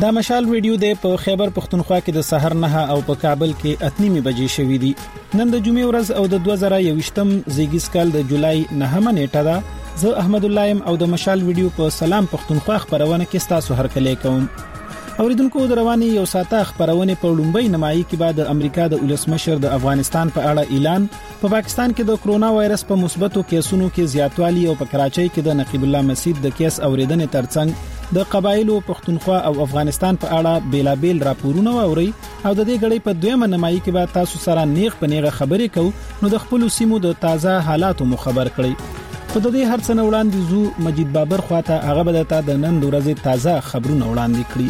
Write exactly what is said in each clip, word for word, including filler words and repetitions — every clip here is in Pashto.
دا مشال ویډیو د په خیبر پختونخوا کې د سحر نه او په کابل کې اتنیمه بجې شوې دي. نن د جمعې ورځ او د دوه زره یوویشتم زیږیز کال د جولای نهمه نیټه ده. زه احمد الله يم او د مشال ویډیو په سلام پختونخوا خبرونه کې تاسو هرکلی کوم. اوریدونکو د رواني یو ساته خبرونه په لومبۍ نمایي کې بعد امریکا د ولسمشر د افغانستان په اړه اعلان، په پاکستان کې د کرونا وایرس په مثبتو کیسونو کې زیاتوالی او په کراچۍ کې د نقیب الله مسجد د کیس اوریدنې ترڅنګ د قبایلو پختونخوا او افغانستان په اړه بیلابیل راپورونه واوري او د دې غړي په دویمه نمایي کې به تاسو سره نیغ په نیغه خبرې کوو نو د خپل سیمو د تازه حالاتو مو خبر کړئ. خو د دې هر څه نه وړاندې زو مجید بابر خواته هغه به د نن ورځې تازه خبرونه وړاندې کړي.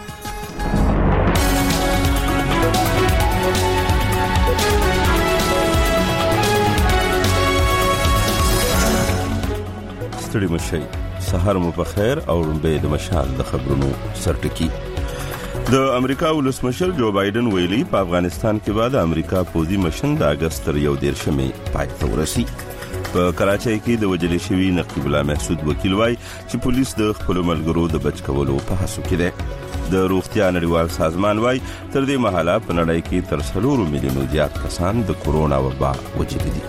ستړي مشي سحر مو په خیر او رنبه د مشال د خبرونو سرټکی. د امریکا ولسمشر جو بایدن ویلي په افغانستان کې بعد امریکا پوزي مشن د اگست تر یو دیرشمې پای ته ورسي. په کراچۍ کې د وجلې شوی نقیب الله محسود وکیل وای چې پولیس د خپل ملګرو د بچ کولو په هڅه کې ده. د روغتیا نړیوال سازمان وای تر دې مهاله په نړۍ کې تر څلور میلیونو زیات کسان د کورونا وبا وجلې دي.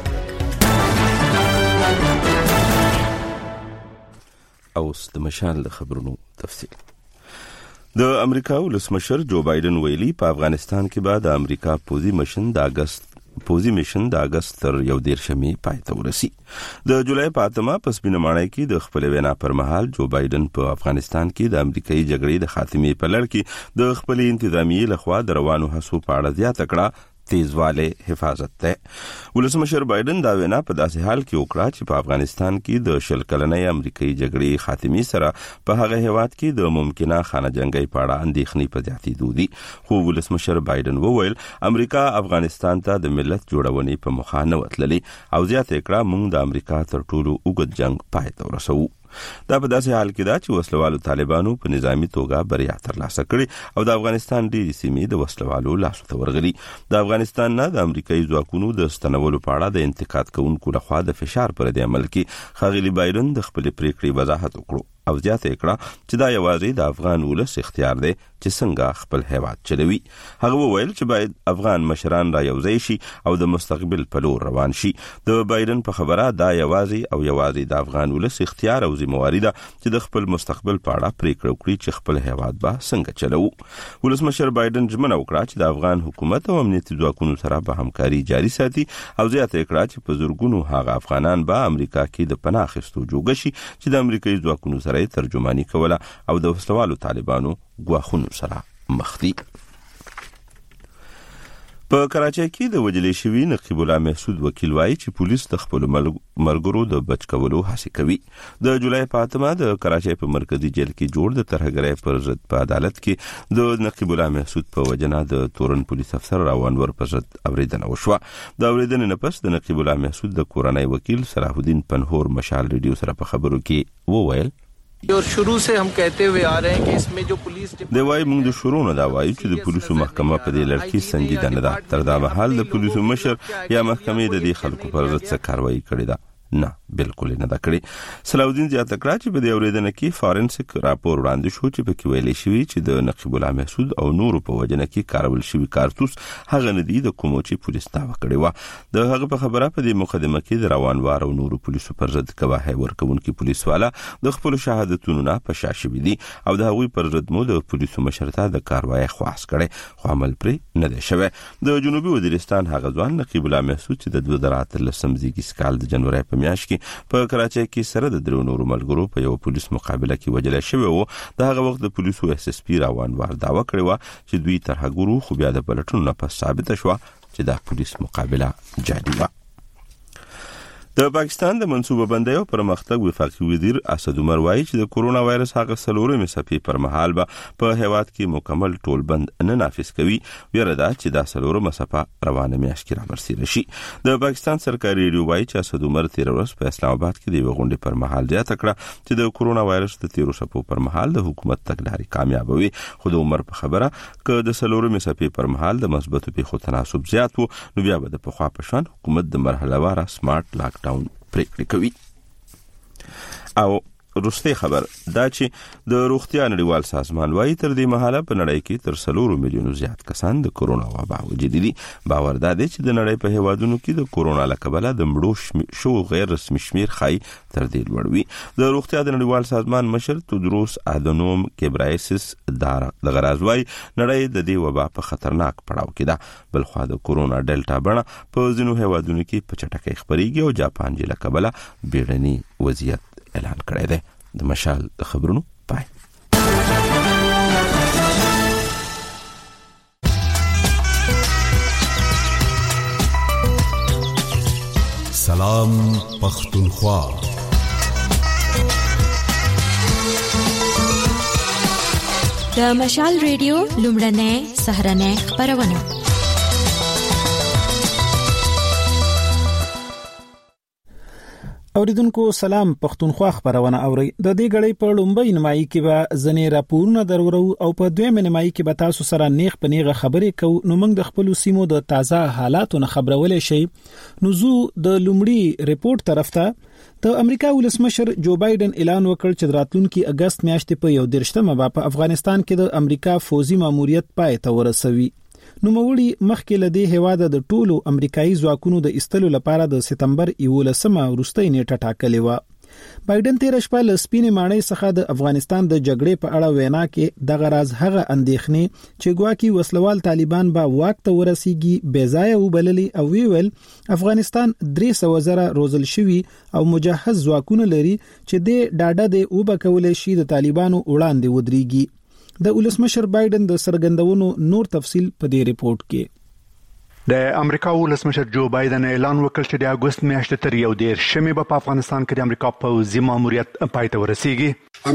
اوس د مشال د خبرونو تفصیل. د امریکا ولسمشر جو بایدن ویلي په افغانستان کې بعد امریکا پوزي مشن د اگست پوزي مشن د اگست تر یو دیرشمې پای ته ورسي. د جولای په اتمه په سپینمانۍ کې د خپل وینا پر مهال جو بایدن په افغانستان کې د امریکایي جګړې د خاتمې په لړ کې د خپل انتظامیې لخوا د روانو هڅو په اړه زیاته کړه تیزواله حفاظت ته. ولسمشر بایدن دا وینا په داسې حال کې وکړه چې په افغانستان کې د شل کلنۍ امریکایي جګړې خاتمې سره په هغه هیواد کې د ممکنه خانه جنگي په اړه اندېښنې په زیاتېدو دي. خو ولسمشر بایدن وویل امریکا افغانستان ته د ملت جوړونې په مخه نه وتللې او زیاته کړه موږ د امریکا تر ټولو اوږد جنگ پای ته ورسوو. دا په داسې حال کې دا چې وسلوالو طالبانو په نظامی توګه بریا ترلاسه کړې او د افغانستان ډېرې سیمې د وسلوالو لاسو ته ورغلي. د افغانستان نه د امریکایي ځواکونو د ستنولو په اړه د انتقاد کوونکو لخوا د فشار پر دې عمل کې ښاغلي بایدن د خپلې پریکړې وضاحت وکړو او زیاته کړه چې دا یوازې د افغان ولس اختیار دی چې څنګه خپل هیواد چلوي. هغه وویل چې باید افغان مشران را یوځای شي او د مستقبل په لور روان شي. د بایدن په خبره دا یوازې او یوازې د افغان ولس اختیار او ذمہواری ده چې د خپل مستقبل په اړه پریکړه وکړي چې خپل هیواد به څنګه چلوي. ولسمشر بایدن ژمنه وکړه چې د افغان حکومت او امنیتي ځواکونو سره به همکاري جاري ساتي او زیاته کړه چې په زورګونو هغه افغانان به امریکا کې د پناه اخیستو جوګه شي چې د امریکایي ځواکونو سره ترجمانی کوله او د وسلوالو طالبانو غواخونو سره مخ دي. په کراچۍ کې د وجلې شوی نقیب الله محسود وکیل وایي چې پولیس د خپل ملګرو د بچ کولو هڅه کوي. د جولای په اتمه د کراچۍ په مرکزی جیل کې جوړ د ترهګرۍ پر ضد په عدالت کې د نقیب الله محسود په وجنه د تورن پولیس افسر راونور پر ضد اوریدنه وشوه. د اوریدنې نه پس د نقیب الله محسود د کورنۍ وکیل صلاح الدین پنهور مشال ریډیو سره په خبرو کې وویل اور شروع سے ہم کہتے ہوئے آ رہے ہیں کہ اس میں جو پولیس دی وای موږ د شروع نه دا وایو چې د پولیسو محکمه په دې لړ کې سنجیده نه ده. تر دا مهال د پولیسو مشر یا محکمې د دې خلکو پر ضد څه کاروایی کړې ده؟ نه، بالکل نه دا کړی. صلاح الدین زیاته کړه چې په دې اوریدنه کې فارنسیک راپور وړاندې شو چې پکې ویل شوی چې د نقیب الله محسود او نورو په وجنه کې کارول شوی کارتوس هغه نه دی د کومو چې پولیس دا وکړي و. د هغه په خبره په دې مقدمه کې د روانوار او نورو پولیسو پر ضد گواهی ورکوونکي پولیس والا د خپل شهادتونو نه په شا شوي دي او د هغوی پر ضد مو د پولیسو مشرته د کاروایی خواست کړي خو عمل پرې نه دی شوی. د جنوبي وزیرستان هغه ځوان نقیب الله محسود چې د دوه زره اتلسم زیږیز کال د جنوري په میاشت کې په کراچۍ کې سره د درو نورو ملګرو په یو پولیس مقابله کې وجل شوی و. د هغه وخت د پولیسو اس اس پی روانوار داوا کړی و چې دوی ترهګرو خو بیا د پلټونو نه پس ثابته شو چې دا پولیس مقابله جاري و. د پاکستان د منصوبه بندۍ او پرمختګ وفاقي وزیر اسد عمر وایي چې د کورونا وایرس هغه څلورمې څپې پر مهال به په هیواد کې مکمل ټول بند نه نافذ کوي. ویره ده چې دا څلورمه څپه روانه میاشت کې رابرسېره شي. د پاکستان سرکاري ریډیو وایي چې اسد عمر تیر ورځ په اسلام آباد کې د یوې غونډې پر مهال زیاته کړه چې د کورونا وایرس د تیرو څپو پر مهال د حکومت تګلارې کامیابوي. خو د عمر په خبره که د څلورمې څپې پر مهال د مثبتو پیښو تناسب زیات وو نو بیا به د پخوا په شان حکومت د مرحله واره سمارټ لاک ډاون پریکړه کوي. او روسي خبر دا چې د روغتیا نړیوال سازمان وايي تر دې مهاله په نړۍ کې تر څلور میلیونو زیات کسان د کورونا وبا وجدي دي. باور دا دی چې د نړۍ په هیوادونو کې د کورونا له کبله د مړو شو غیر رسمي شمیر خای تر دې لوړ وي. د روغتیا د نړیوال سازمان مشر تودروس ادنوم کیبرایسس دار د غراز وايي نړۍ د دې وبا په خطرناک پړاو کې ده. بل خو د کورونا ډیلټا بڼه په ځینو هیوادونو کې په چټکۍ خبريږي او جاپان جله کبله بیړني وضعیت اعلان کړی دی. د مشال د خبرونو پای. سلام پختونخوا. د مشال ریډیو لومړنۍ سهرنۍ خبرونه. اوریدونکو سلام پختونخوا خبرونه اوري. د دې غړې په لومبۍ نیمایي کې به ځنې راپورونه درورو او په دویمه نیمایي کې به تاسو سره نیغ په نیغه خبرې کوو. نو موږ د خپل سیمو د تازه حالاتو نه خبرولې شي. نو زو د لومړي ریپورت طرف ته د امریکا ولسمشر جو بایدن اعلان وکړ چې راتلونکي اگست میاشتې په یو درشتمه په افغانستان کې د امریکا فوزي ماموریت پای ته ورسوي. نو موري مخکې لدی هواده د ټولو امریکایي ځواکونو د استلو لپاره د سپتمبر یولسمه وروستۍ نیټه ټاکلې و. بایدن تیر شپه ل سپینې ماڼۍ څخه د افغانستان د جګړې په اړه وینا کې د غراز هغه اندېښنې چې ګواکې وسلوال طالبان به واک ته ورسیږي بېځایه وبللي او ویل افغانستان درې سوه زره روزل شوی او مجهز ځواکونه لري چې د ډاډه د وبکولې شي د طالبانو وړاندې ودرېږي. د ولسمشر بایدن د سرګندونو نور تفصیل په دې ریپورت کې. د امریکا ولسمشر جو بایدن اعلان وکړ چې د اگست میاشتې تر یو ډیر شمه په افغانستان کې د امریکا پوځي ماموریت پای ته ورسیږي.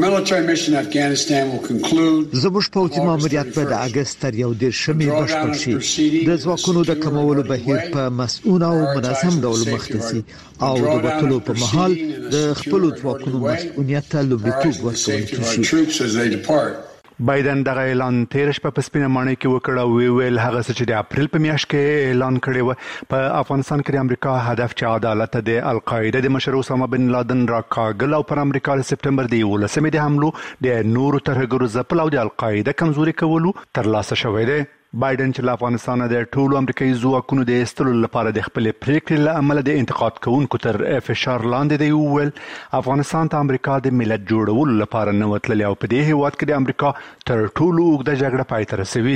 زموږ پوځي ماموریت په د اگست تر یو ډیر شمه بشپړ شي. د ځواکونو د کمولو بهیر په مسؤل او منظم ډول مختصي او د وټلو په محل د خپل ځواکونو مسؤلیت ته لومړیتوب ورکول شي. بایدن دغه اعلان تیر شپه په سپینه ماڼۍ کې وکړ او ویل هغه چې د اپریل په میاشت کې اعلان کړی و په افغانستان کې د امریکا هدف چې عدالت د القاعده د مشر اسامه بن لادن راکاګل او پر امریکا د سپتمبر د یولسمې د حملو د نورو ترهګرو ځپل او د القاعده کمزوري کولو ترلاسه شوی دی. بایدن چې له افغانستان د ټولو امریکایي ځواکونو د ایستلو لپاره د خپل پریکړې له امله د انتقاد کوونکو تر فشار لاندې دی وویل افغانستان ته امریکا د ملت جوړولو لپاره نه وتللی او په دې هیواد کې د امریکا تر ټولو اوږده جګړه پای ته رسوي.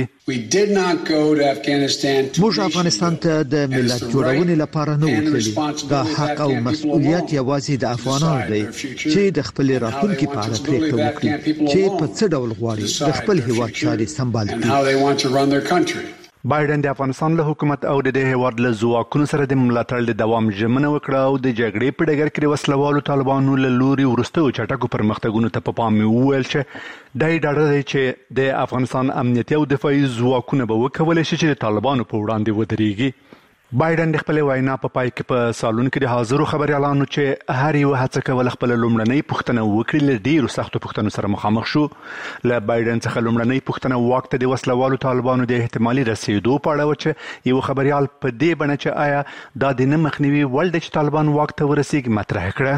موږ افغانستان ته د ملت جوړونې لپاره نه وتللی. دا حق او مسؤلیت یوازې د افغانانو دی چې د خپل راتلونکي په اړه پریکړه وکړي چې په څه ډول غواړي د خپل هیواد چارې سمبال کړي. بایدن د افغانستان له حکومت او د هیواد له ځواکونو سره د ملاتړ د دوام ژمنه وکړه او د جګړې په ډګر کې وسلوالو طالبانو له لوري وروستیو چټکو پرمختګونو ته په پام وویل چې دای ډاډه دی چې د افغانستان امنیتي او دفاعي ځواکونه به وکولای شي چې د طالبانو په وړاندې ودرېږي. بایدن د خپل وینا په پای کې په سالون کې د حاضرو خبريالانو چې هر یو هڅه کوله خپل لومړنۍ پوښتنه وکړي له ډیرو سختو پوښتنو سره مخامخ شو. له بایدن څخه لومړنۍ پوښتنه واک ته د وسلوالو طالبانو د احتمالي رسیدو په اړه و چې یو خبريال په دې بڼه چې آیا دا د نه مخنیوي ول د طالبان واک ته ورسیږي مطرح کړه.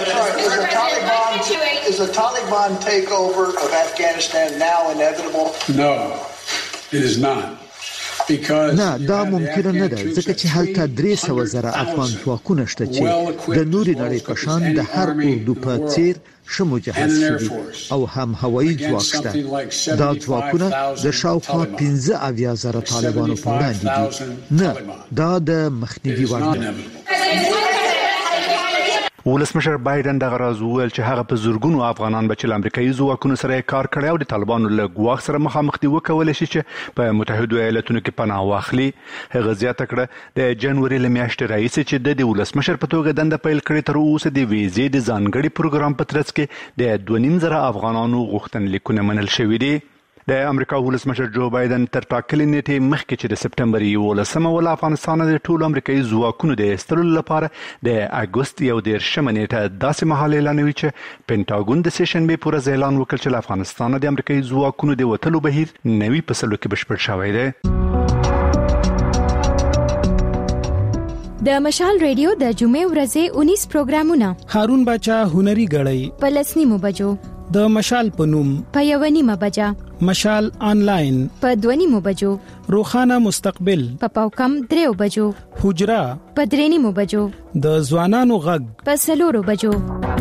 Is the Taliban takeover of Afghanistan now inevitable? No, it is not. نه دا ممکن نه ده ځکه چې هلته درې سوه زره افغان ځواکونه شته چې د نوري نړۍ په شان د هر اردو په څیر ښه مجهز شوي او هم هوایي ځواک شته. دا ځواکونه د شاوخوا پنځه اویا زره طالبانو په وړاندې دي. نه دا د مخنیوي وړ نه. ولسمشر بایدن دغه راز وویل چې هغه په زورګونو افغانان به چې امریکایي ځواکونو سره کار کړی او د طالبانو له ګواښ سره مخامخ دي وکولای شي چې په متحده ایالاتونو کې پناه واخلي. هغه زیاته کړه د جنوري له میاشتې راهیسې چې د ولسمشر په توګه دنده پیل کړې تر اوسه د ویزې د ځانګړي پروګرام په ترڅ کې د دوه نیم زره افغانانو غوښتنلیکونه منل شوي دي. د امریکا ولسمشر جو بایدن تر ټاکلې نیټې مخکې چې د سپتمبر یولسمه ول افغانستان د ټولو امریکایي ځواکونو د ایستلو لپاره د اګوست یو دیرشمه نیټه داسې مهال اعلانوي چې پینټاګون د سیشنبې پر ورځ اعلان وکړ چې له افغانستان د امریکایي ځواکونو د وتلو بهیر نوي فصلو کې بشپړ شوی دی. د مشال ریډیو د جمعې ورځې انیس پروګرامونه هارون باچا هنري غړی پلسنی مو بجو د مشال پنوم په یونی مبجا مشال انلاین په دونی مو بجو روخانه مستقبل په پاوکم دریو بجو حجرا په درېنی مو بجو د ځوانانو غږ په سلورو بجو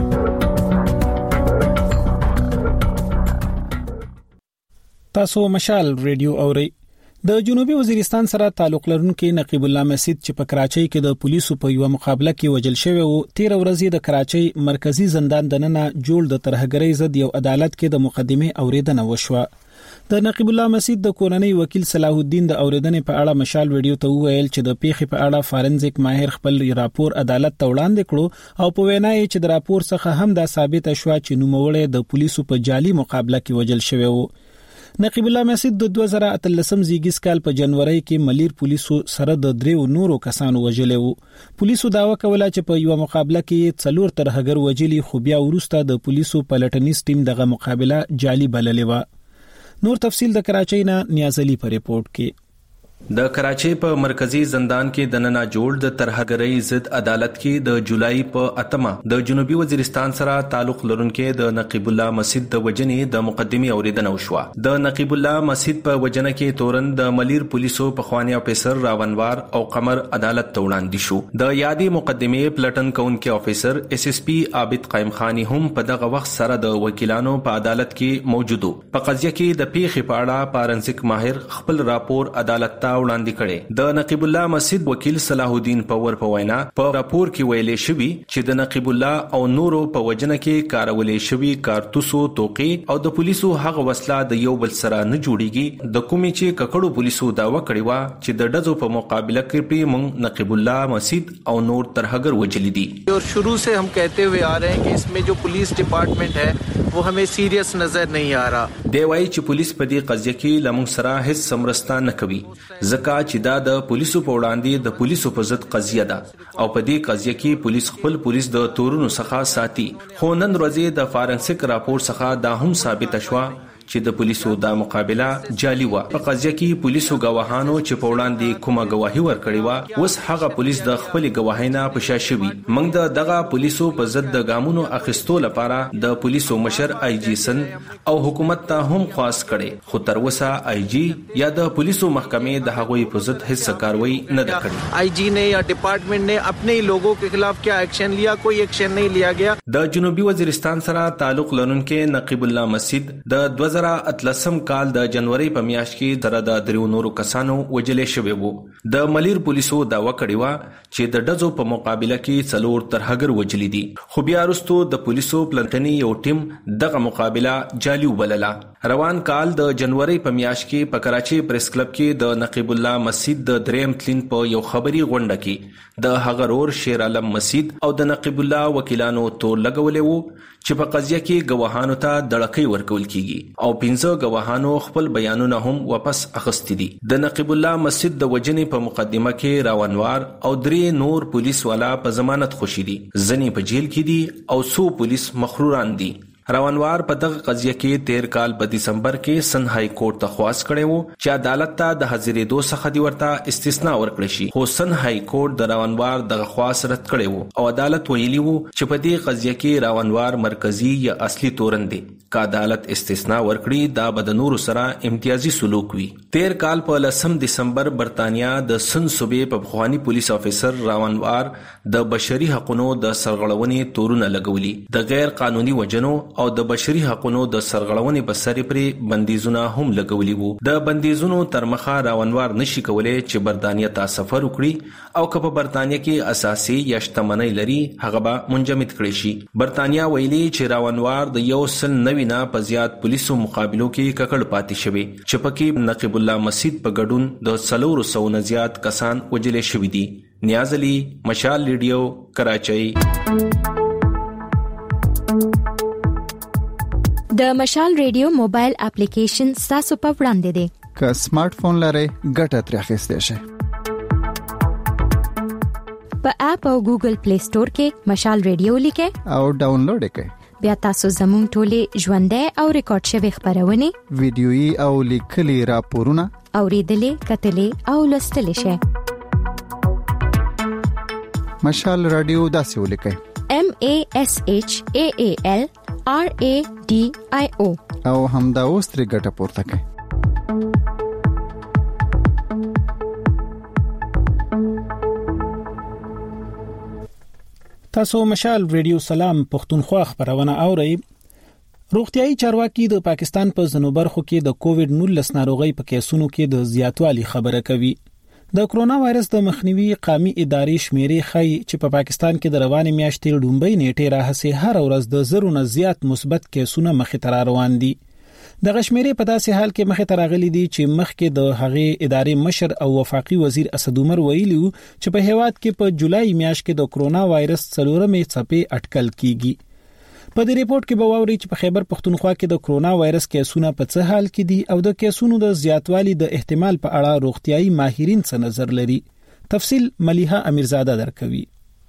تاسو مشال ریډیو اورئ. د جنوبي وزیرستان سره تعلق لرونکي نقیب الله مسعود چې په کراچۍ کې د پولیسو په یو مقابله کې وجل شوی او تیر ورځې د کراچۍ مرکزی زندان دننه جوړ د ترهګرۍ ضد یو عدالت کې د مقدمه اوریدنه وشوه. د نقیب الله مسعود د کورنۍ وکیل صلاح الدین د اوریدنې په اړه مشال ویډیو ته وویل چې د پیښې په اړه فارنزیک ماهر خپل راپور عدالت ته وړاندې کړو او په وینا یې چې د راپور څخه هم دا ثابت شوه چې نوموړی د پولیسو په جعلي مقابله کې وجل شوی و. نقیب الله مسعود د دوه زره اتلسم زیږیز کال په جنوري کې ملیر پولیسو سره د دریو نورو کسانو وجلې وو. پولیسو داوا کوله چې په یو مقابله کې څلور ترهګر وجلي خو بیا وروسته د پولیسو پلټنیز ټیم دغه مقابله جعلي بللې و. نور تفصیل د کراچۍ نه نیاز علي په ریپورت کې. د کراچۍ په مرکزی زندان کې د ننا جوړ د ترهګرۍ ضد عدالت کې د جولای په اتمه د جنوبي وزیرستان سره تعلق لرونکي د نقیب الله مسعود د وجنې د مقدمه اوریدنه وشوه. د نقیب الله مسعود په وجنه کې تورن د ملیر پولیسو په خواني افسر راونوار او قمر عدالت ته وړاندې شو. د یادي مقدمه پلټن کونکي افسر اس اس پی عابد قائم خانی هم په دغه وخت سره د وکیلانو په عدالت کې موجودو. په قضیه کې د پیښې په اړه فارنسیک ماهر خپل راپور عدالت ته وړاندې کړي. د نقیب الله مسعود وکیل صلاح الدین پور په وینا په راپور کې ویلې شوی چې د نقیب الله او نورو په وجنه کې کارولې شوی کارتوسو توقې او د پولیسو هغه وسله د یو بل سره نه جوړیږي. د کومې چې ککړو پولیسو داوا کړی و چې د ډزو په مقابله کې په موږ نقیب الله مسعود او نور ترهګر وجلی دي. اور شروع سے हम कहते हुए आ रहे हैं कि इसमें जो पुलिस डिपार्टमेंट है वो हमें सीरियस नजर नहीं आ रहा. دی وايي چې پولیس په دې قضیه کې لمون سره هیڅ سمرستا نه کوي ځکه چې دا د پولیسو په وړاندې د پولیسو په ضد قضیه ده او په دې قضیه کې پولیس خپل پولیس د تورونو څخه ساتي. خو نن ورځې د فارنسیک راپور څخه دا هم ثابت شوه چې د پولیسو دا مقابله جعلي و. په قضیه کې پولیسو گواهانو چې په وړاندې کومه گواهی ورکړې و اوس هغه پولیس د خپل گواهی نه پشا شوی. موږ د دغه پولیسو په ضد د ګامونو اخیستو لپاره د پولیسو مشر آی جی سن او حکومت ته هم خواست کړي خو تر اوسه آی جی یا د پولیسو محکمې د هغوی په ضد هیڅ کاروایی نه ده کړې. آی جی نے یا ډپارټمنټ نے اپنے لوگوں کے خلاف کیا ایکشن لیا؟ کوئی ایکشن نہیں لیا گیا. د جنوبي وزیرستان سره تعلق لرونکي نقیب الله مسعود د دوه زره اتلسم کال د جنوري په میاشت کې تر د دریو نورو کسانو وجلې شوی وو. د ملیر پولیسو داوا کړی و چې د ډزو په مقابله کې څلور ترهګر وجلی دي خو بیا وروسته د پولیسو پلټنی یو ټیم دغه مقابله جعلي وبلله. روان کال د جنوري په میاشت کې په کراچي پریس کلب کې د نقیب الله مسعود د دریم تلین په یو خبري غونډه کې د هغه رور شیر عالم مسعود او د نقیب الله وکیلانو تور لګولې وو چې په قضیه کې گواهانو ته دړکې ورکول کیږي او پنځه گواهانو خپل بیانونه هم واپس اخیستي دي. د نقیب الله مسعود د وجنې په مقدمه کې راونوار او درې نور پولیس والا په ضمانت خوشي دي. ځنې په جیل کې دي او څو پولیس مخروران دي. راونوار په دغه قضیه کې تیر کال په دسمبر کې سن های کورټ ته خواست کړي وو چې عدالت ته د حاضرېدو څخه دی ورته استثناء ورکړي شي خو سن های کورټ د راونوار دغه خواست رد کړي وو او عدالت ویلي وو چې په دې قضیه کې راونوار مرکزی یا اصلي تورن دی. که عدالت استثناء ورکړي دا به د نورو سره امتیازي سلوک وي. تیر کال په لسم دسمبر برتانیا د سن صوبې په بخوانی پولیس افسر راونوار د بشري حقوقو د سرغړونې تورونه لګولي. د غیر قانوني وجنو او د بشري حقوقو د سرغړونې په سر پرې بندیزونه هم لګولي وو. د بندیزونو تر مخه راونوار نشي کولای چې برتانیا ته سفر وکړي او که په برتانیا کې اساسي یا شتمنۍ لري هغه به منجمد کړي شي. برتانیا ویلي چې راونوار د یو سل نوي نه په زیات پولیسو مقابلو کې ککړ پاتې شوی چې پکې نقیب الله مسعود په ګډون د څلورو سوو نه زیات کسان وجلې شوي دي. نیاز علي، مشال ریډیو، کراچۍ. د مشال ریډیو موبایل اپلیکیشن تاسو په وړاندې دی. که سمارټ فون لرئ ګټه ترې اخیستی شئ. په اپ او ګوګل پلی سٹور کې مشال ریډیو لیکئ او ډاونلوډ یې کړئ. بیا تاسو زموږ ټولې ژوندۍ او ریکارډ شوی خبرونه ویډیويي او لیکلي راپورونه اوریدلې، کتلې او لوستلې شئ. مشال رادیو داسې ولیکئ: M A S H A A L R A D I O. او همدا اوس ترې ګټه پورته کړئ. تاسو مشال ریډیو سلام پښتونخوا خبرونه اورئ. روغتيایي چارواکي د پاکستان په ځنوبرخو کې د کووډ نولس ناروغي په کیسونو کې د زیاتوالي خبره کوي. د کرونا وایرس د مخنیوي قامي ادارې شمیرې ښيي چې په پاکستان کې د روانې میاشتې لومړۍ نیټه راهسي هر ورځ د زرو نه زیات مثبت کیسونه مخې ته روان دي. د غشمیرې په داسې حال کې مخې ته راغلي دي چې مخکې د هغې ادارې مشر او وفاقي وزیر اسد عمر ویلي چې په هیواد کې په جولای میاشت کې د کرونا وایرس څلورمې څپې اټکل کیږي. په دې ریپورت کې به واوري چې په خیبر پښتونخوا کې د کرونا وایرس کیسونه په څه حال کې دي او د کیسونو د زیاتوالي د احتمال په اړه روغتيایي ماهرین څه نظر لري. تفصیل ملیحه امیرزاده درکوي.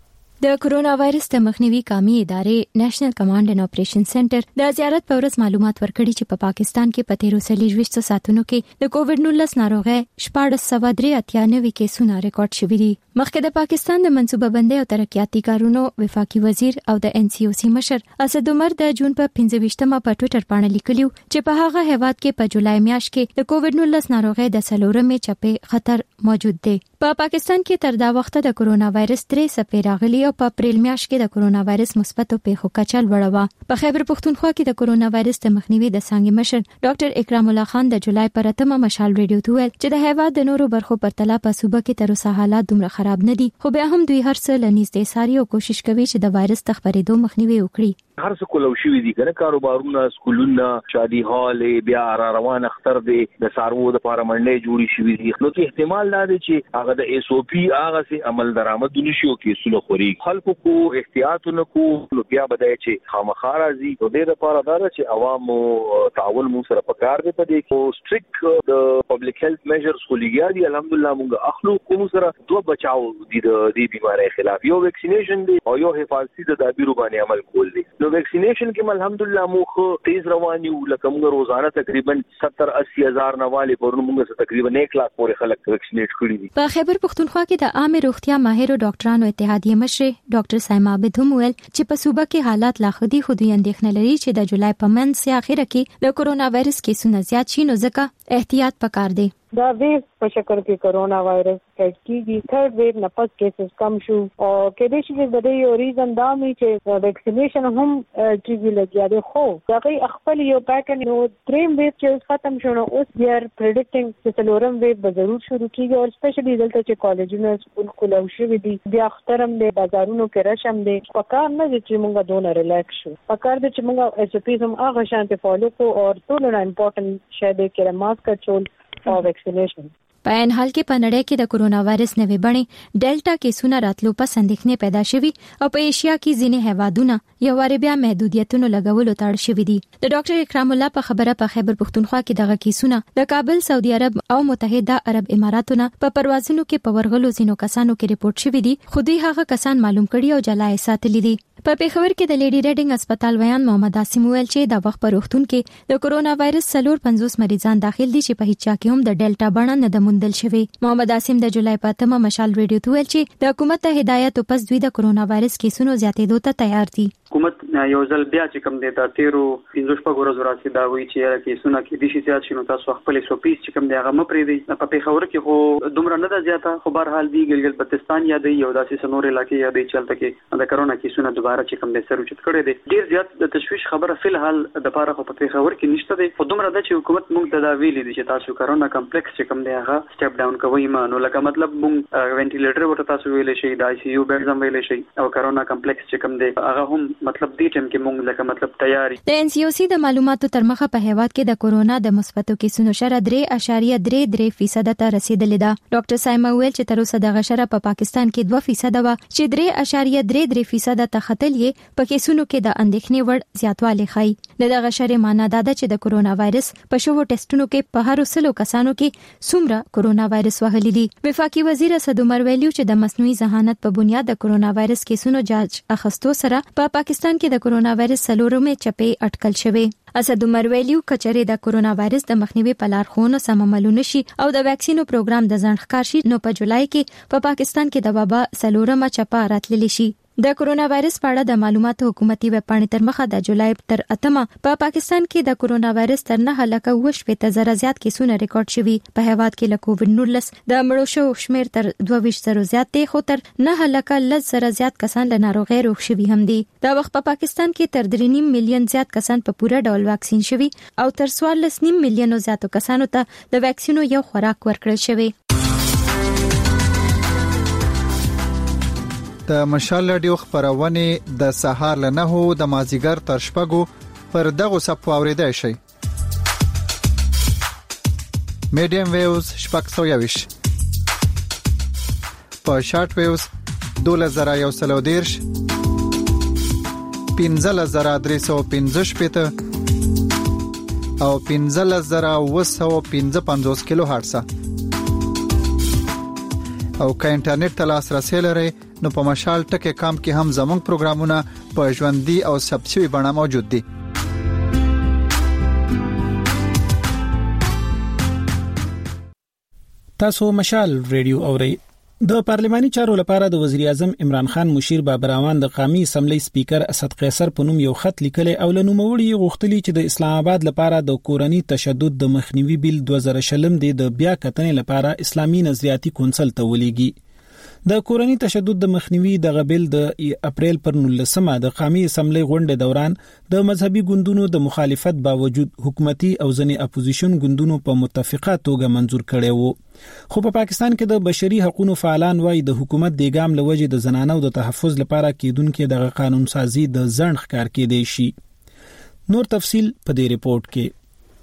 د کرونا وایرس د مخنیوي قامي ادارې نېشنل کمانډ اینڈ اپریشن سنټر د زیارت په ورځ معلومات ورکړي چې په پا پاکستان کې په تیرو سلیش ساعتونو کې د کووډ نولس ناروغي شپږ سوه درې اتیا نوي کیسونه ریکارډ شوي دي. مخکې د پاکستان د منصوبه بندۍ او ترقیاتي کارونو وفاقي وزیر او د ان سی او سی مشر اسد عمر د جون په پنځه ویشتمه په ټوئیټر باندې لیکلو چې په هغه هیواد کې په جولای میاشت کې د کووډ نولس ناروغي د څلورمې چپې خطر موجود دی. په پا پاکستان کې تر دا وخته د کرونا وایرس درې څپې راغلي او په اپریل میاشت کې د کرونا وایرس مثبتو پیښو کچه لوړه وه. په خیبر پښتونخوا کې د کرونا وایرس د مخنیوي د څانګې مشر ډاکټر اکرام الله خان د جولای پر اتمه مشال ریډیو ته ویل چې د هیواد د نورو برخو پرتله په صوبه کې تر اوسه حالات دومره خراب نه دي، خو بیا هم دوی هر څه لنیزدې ساري او کوشش کوي چې د وایرس د خپرېدو مخنیوي وکړي. هر څه کولو شي دي کنه، کاروبارونه، سکولونه، شادي هال، بیا را روان اختر دي، د سارو د لپاره منډې جوړي شوې دي. نو کې احتمال دا دی چې هغه د ایس او پی هغه سي عمل درآمد نشي او کې سلو خوري خلکو کو احتیاطونه کو نو بیا بدای چې خامخا راځي. نو د لپاره دا چې عوامو تعاون مو سره پکار دی په دې کې سټریک د پبلک هیلث میجرز خو لګیا دي. الحمدلله موږ اخلو کوم سره دوه بچاو دي د دې بیماری خلاف، یو ویکسینیشن دی او یو حفاظتي تدابیر باندې عمل کول دي. نو ویکسینیشن کې الحمدلله موږ تیز روان یو، لکه موږ روزانه تقریبا ستر اسی هزار نواله پرونو موږ تقریبا یک لاک پورې خلک ویکسینیټ کړي دي. په خیبر پښتونخوا کې د عامه روغتیا ماهر ډاکټرانو اتحادیه مشر ډاکټر سایما عابد هم ویل چې په صوبه کې حالات لا خدي خودي اندېښنه لري چې د جولای په منځ کې اخره کې د کرونا وایرس کیسونه زیات شي، نو ځکه احتیاط پکار دی. دا ویو په شکل کې کرونا وایرس سپریډ کیږي. تھرد ویو نه پس کیسز کم شو او کې د شي د یو ریزن دا می چې ویکسینیشن هم کیږي لګیا دی، خو هغه خپل یو پیټرن نو دریم ویو چې ختم شونه اوس بیا پریډکټینګ چې څلورم ویو به ضرور شروع کیږي او سپیشلی دلته چې کالجونه سکول کولو شوي دي، بیا اخترم دی، بازارونو کې رشم دی. پکار نه چې موږ دونه ریلیکس شو، پکار دی چې موږ ایس او پی هم هغه شانته فالو کو او ټول نه امپورټنت شې دی کې ماسک چول او ویکسینیشن. په ان حال کې په نړۍ کې د کرونا وایرس نوې بڼې ډیلټا کیسونه راتلو پس اندېښنې پیدا شوي او په ایشیا کې ځینې هیوادونه یو واره بیا محدودیتونو لګولو ته اړ شوي دي. د ډاکټر اکرام الله په خبره په خیبر پښتونخوا کې دغه کیسونه د کابل، سعودي عرب او متحده عرب اماراتونو په پروازونو کې په ورغلو ځینو کسانو کې ریپورت شوي دي، خو دوی هغه کسان معلوم کړي او جلا یې ساتلي دي. په پیښور کې د لیډي ریډینګ هسپتال ویان محمد عاصم ویل چې د وخت پر روغتون کې د کرونا وایرس څلور پنځوس مریضان داخل دي چې په هیڅ چا کې هم د ډیلټا بڼه نه ده موندل شوې. محمد عاصم د جولای په اتمه مشال ریډیو ته ویل چې د حکومت ته هدایت او پس دوی د کرونا وایرس کیسونو زیاتېدو ته تیار دي. حکومت یو ځل بیا چې کوم دی د تیرو پنځه شپږ ورځو راځي دا وایي چې کیسونه کې د شي زیات شي، نو تاسو خپل سوپیس چې کوم دی هغه مپرې دی. په پیښور کې خو دومره نه ده زیاته، خو بهر حال دی ګلګت بلتستان یا دی یو داسې سنور علاقې یا دی چلته کې د کرونا کیسونه دوباره چې کوم دی سر اوچت کړي دي. ډیر زیات د تشویش خبره فل حال د پاره خو په پیښور کې نشته دی، خو دومره ده چې حکومت موږ ته دا ویلي دي چې تاسو کرونا کمپلیکس چې کوم دی هغه سټپ ډاون کوئ. ما نو لکه مطلب موږ وینټیلیټر ورته تاسو ویلې شي، د آی سی یو بیډز هم ویلې شي او کرونا کمپلیکس چې کوم دی هغه هم مطلب دی ټیم کې موږ لکه مطلب تیاری. د ان سی او سی د معلوماتو تر مخه په هیواد کې د کورونا د مثبتو کیسونو شره درې اعشاریه درې درې فیصد ته رسیدلې ده. ډاکټر سایما ویل چې تر اوسه د غشره په پاکستان کې دوه فیصد و چې درې اعشاریه درې درې فیصد ته ختم زیاتل یې په کیسونو کې د اندېښنې وړ زیاتوالی ښيي. د دغه شرې معنا دا ده چې د کورونا وایرس په شوو ټیسټونو کې په هر سلو کسانو کې څومره کورونا وایرس وهلي دي. وفاقي وزیر اسد عمر ویلي چې د مصنوعي ذهانت په بنیاد د کورونا وایرس کیسونو جاج اخستو سره په پاکستان کې د کورونا وایرس څلورمې چپې اټکل شوی. اسد عمر ویلي کچره د کورونا وایرس د مخنیوي په لار خونه سم عملونه شي او د ویکسینو پروګرام د ځنډ ښکار شي نو په جولای کې په پا پاکستان کې د وبا څلورمه چپه راتللی شي. د کورونا وایرس په اړه د معلوماتو حکومتي ویب پاڼې تر مخه د جولای تر اتمه په پا پاکستان کې د کورونا وایرس تر نه لکه وشپې ته زره زیات کیسونه ریکارډ شوي. په هیواد کې له کووډ نولس د مړو شو شمیر تر دوه ویشت زره زیات دی خو تر نه لکه لس زره زیات کسان له ناروغۍ روغ شوي هم دي. دا وخت په پا پاکستان کې تر درې نیم میلیون زیات کسان په پوره ډول واکسین شوي او تر څوارلس نیم میلیون زیاتو کسانو ته د واکسینو یو خوراک ورکړل شوی. د مشال رادیو خبرونه د سهار له نهو د مازیګر تر شپږو پر دغه صف اوریدای شي. میډیم ویوز شپږ سوه یویش په شارټ ویوز دوله زره یو سل او دیرش پنځه زره درې سوه پنځه شپېته او پنځه زره اوه سوه پنځه پنځوس کیلو هرتز. او که انټرنیټ ته لاسرسی لرئ نو په مشال ټکي کام کې هم زموږ پروګرامونه په ژوندۍ او ثبت شوي بڼه موجود دي. تاسو مشال ریډیو اورئ. د پارلماني چارو لپاره د وزیر اعظم عمران خان مشیر بابراوان د قومي اسمبلی سپیکر اسد قیصر په نوم یو خط لیکلی او له نوموړي غوښتلی چې د اسلام آباد لپاره د کورني تشدد د مخنیوي بیل دوه زره شلم د بیا کتنې لپاره اسلامي نظریاتي کونسل ته ولیږي. د کورني تشدد د مخنیوي د غبل د اپریل پر نولسمه د قومي اسمبلی غونډې دوران د مذهبي ګوندونو د مخالفت باوجود حکومتي او ځینې اپوزیشن ګوندونو په متفقه توګه منزور کړي وو. خو په پاکستان کې د بشري حقوقو فعالان وايي د حکومت د ګام لوجې د زنانو د تحفظ لپاره کېدونکو د قانون سازي د ځنډ ښکار کېدی شي. نور تفصيل په دې ریپورت کې.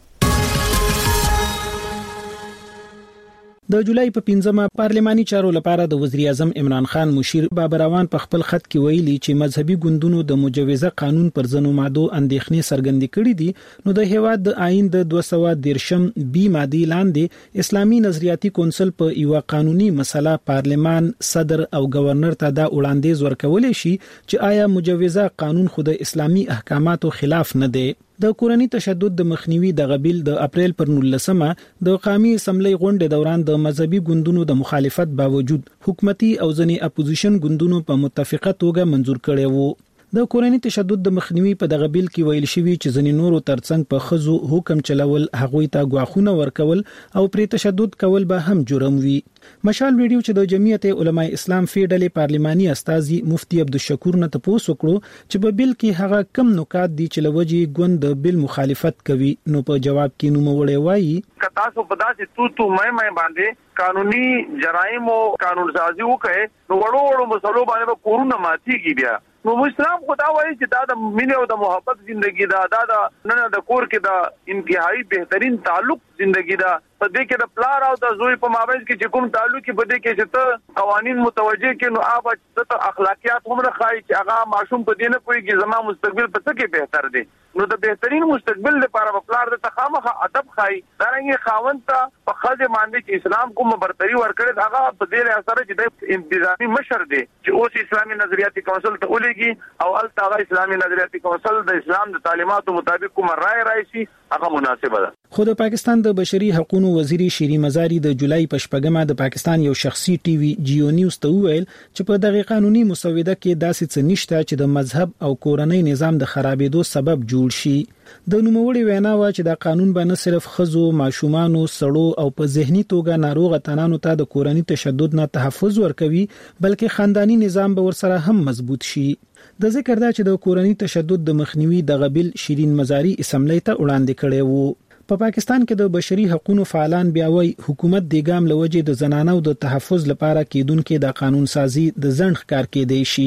د جولای په پنځمه پارلماني چارو لپاره د وزیر اعظم عمران خان مشیر بابراوان په خپل خط کې ویلي چې مذهبي ګوندونو د مجوزه قانون پر ځنو ماده اندېښنې څرګندې کړې دي نو د هیواد د آئین د دوه سوه دیرشم بی ماده لاندې اسلامي نظریاتي کونسل په یو قانوني مسله پارلمان صدر او گورنر ته دا وړاندیز ورکول شي چې آیا مجوزه قانون خود اسلامي احکاماتو خلاف نه دی. د کورني تشدد د مخنیوي د غبیل د اپریل پر نولسمه د قومي اسمبلی غونډې دوران د مذهبي ګوندونو د مخالفت باوجود حکومتي او ځینې اپوزیشن ګوندونو په متفقه توګه منزور کړي وو. د کورني تشدد د مخنیوي په دغه بیل کې ویل شوی چې ځینې نورو ترڅنګ په خزو حکم چلول هغوی ته غواخونه ورکول او پر تشدد کول به هم جرم وي. مشال ویډیو چې د جمعیت علماء اسلام فیډرالي پارلماني استاذي مفتي عبدالشکور نه تاسو کړو چې په بیل کې هغه کم نکات دي چې لوجي ګوند د بیل مخالفت کوي نو په جواب کې نو موړې وایي تاسو په داسې تو تو مې مې باندې قانوني جرایم او قانون سازي وکړي نو وړو وړو مسلو باندې کورونه ماتيږي. بیا نو اسلام خدا وایي چې دا د مینه او د محبت ژوندۍ دا دا د نه د کور کې دا انتهایی بهترین تعلق ژوندۍ دا په دې کې د پلار او د زوی په مابین کې چې کوم تعلق کې بده کې چې ته قوانين متوجه کې نو آب ته اخلاقیات هم راخای چې هغه معصوم په دې نه کوي زما مستقبل په څه کې بهتر دی نو د بهترین مستقبل لپاره په پلار د تخامخ ادب خای دا رنګي خاوند ته په خځه باندې چې اسلام کوم برتری ورکړي هغه په دې اثر چې د انتظامی مشر دی چې اوس اسلامي نظریاتي کونسل ته ولېږي او الته اسلامي نظریاتي کونسل د اسلام د تعلیماتو مطابق کوم رائے راشي هغه مناسبه ده. خو د پاکستان د بشري حقوقو وزیر شيري مزاري د جولای په شپږمه د پاکستان یو شخصي ټي وي جیو نیوز ته ویل چې په دغه قانوني مسوده کې داسې څه نشته چې د مذهب او کورنۍ نظام د خرابېدو سبب جوړ شي. د نوموړي وینا و چې د قانون باندې صرف خزو ماشومانو سړو او په ذهني توګه ناروغه تنانو ته د کورنۍ تشدد نه تحفظ ورکوي بلکې خاندانی نظام به ورسره هم مضبوط شي. د ذکر دا چې د کورنۍ تشدد د مخنیوي د غبل شیرین مزاري اسمبلی ته وړاندې کړي وو. په پا پاکستان کې د بشري حقوقو فعالان بیا وایي حکومت د ګام لوجې د زنانو د تحفظ لپاره کېدونکو د قانون سازي د ځنډ ښکار کېدی شي.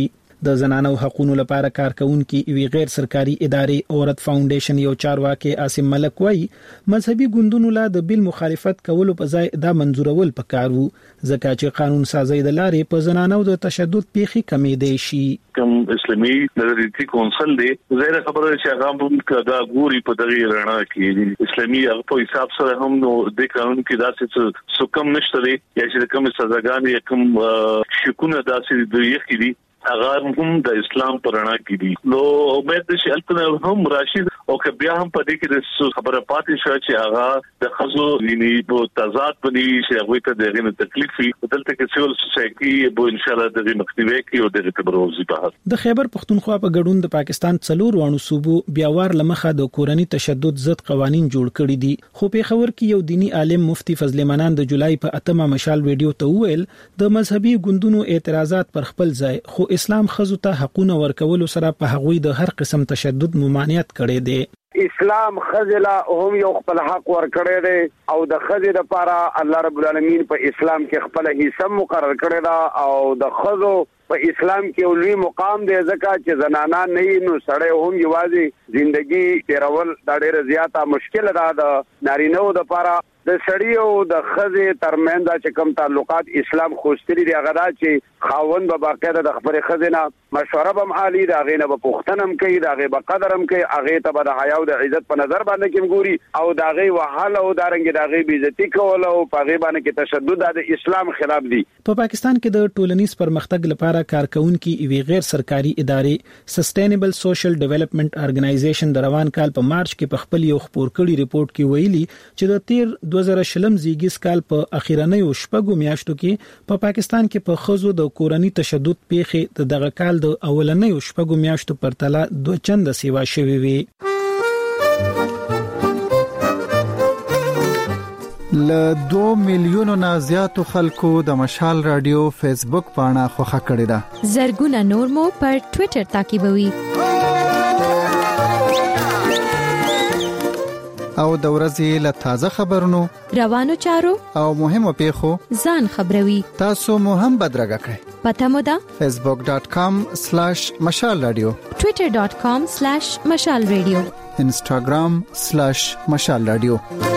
د زنانو حقوقو لپاره کارکونکو وی غیر سرکاري ادارې اورت فاونډیشن یو چارواکي عاصم ملک وایي مذهبي ګوندونو لا د بل مخالفت کولو په ځای دا منزورول پکارو ځکه چې قانون سازي د لارې په زنانو د تشدد پیخي کمې دی شي. کوم اسلامي نظریاتي کونسل دی زه خبره چې هغه هم کدا ګوري په دغه رڼا کې اسلامي په حساب سره هم نو د قانون کې داسې څه کم نشته دی یا چې کوم سزاګانې کوم شکونه داسې د یخ دي هغه هم د اسلام پرانا کې دي نو امید چې البته هم راشد او که بیا هم په دې کې د خبره پاتې شو چې هغه د خزو یعنی په تضاد باندې چې هغه ته دغه تکلیف وي دلته کې سیول سوسایټي به ان شاء الله د مخنیوي کې او د تبروزي په حق د خیبر پختونخوا په ګډون د پاکستان څلور وانو صوبو بیاوار لمخه د کورنی تشدد ضد قوانين جوړ کړي دي خو په خبر کې یو دینی عالم مفتی فضل منان د جولای په اتمه مشال ویډیو ته وویل د مذهبي ګوندونو اعتراضات پر خپل ځای خو اسلام خزو ته حقونه ورکول سره په هغوی د هر قسم تشدد ممانعت کړي دي. اسلام خزلا هم یو خپل حق ورکړی دی او د خزې لپاره الله رب العالمین په اسلام کې خپل حصہ مقرر کړی دا او د خزو په اسلام کې لوی مقام دی ځکه چې زنانه نه نو سړی هم یوازې ژوندۍ تیرول دا ډېر زیاته مشکل ده د نارینه‌و لپاره د سړی او د خزې ترمنځ چې کوم تعلقات اسلام خوستري دی هغه دا چې خاوند به باقاعده د خبرې خزې نه مشوره به عالی دا غینه به پختنم کوي دا غي به قدرم کوي هغه ته به د حیا او د عزت په نظر باندې کوم ګوري او دا غي وحاله او دارنګ دا غي بیزتی کول او په غي باندې کې تشدد د اسلام خلاف دی. په پاکستان کې د ټولنیز پرمختګ لپاره کارکونکو وی غیر سرکاري ادارې سسټینبل سوشل ډیولپمنٹ ارګنایزیشن د روان کال په مارچ کې په خپل یو خبر کړي ریپورت کې ویلي چې د تیر دوه زره شلم زیږیز کال په اخیرنۍ شپږو میاشتو کې په پا پاکستان کې په خزو د کورنی تشدد پیښې د دغه کال د اولنۍ شپږو میاشتو پرتله دوه چنده سیوا شوې وي. ل دو میلیونو نه زیاتو خلکو د مشال رادیو فیسبوک پاڼه خوښه کړې ده. زرګونه نور مو پر ټوئیټر تعقیبوي. او د ورځې له تازه خبرونو روانو چارو او مهمو پیښو ځان خبروي. تاسو مو هم بدرګه کړئ. پته مو ده facebook dot com slash mashal radio twitter dot com slash mashal radio instagram slash mashal radio.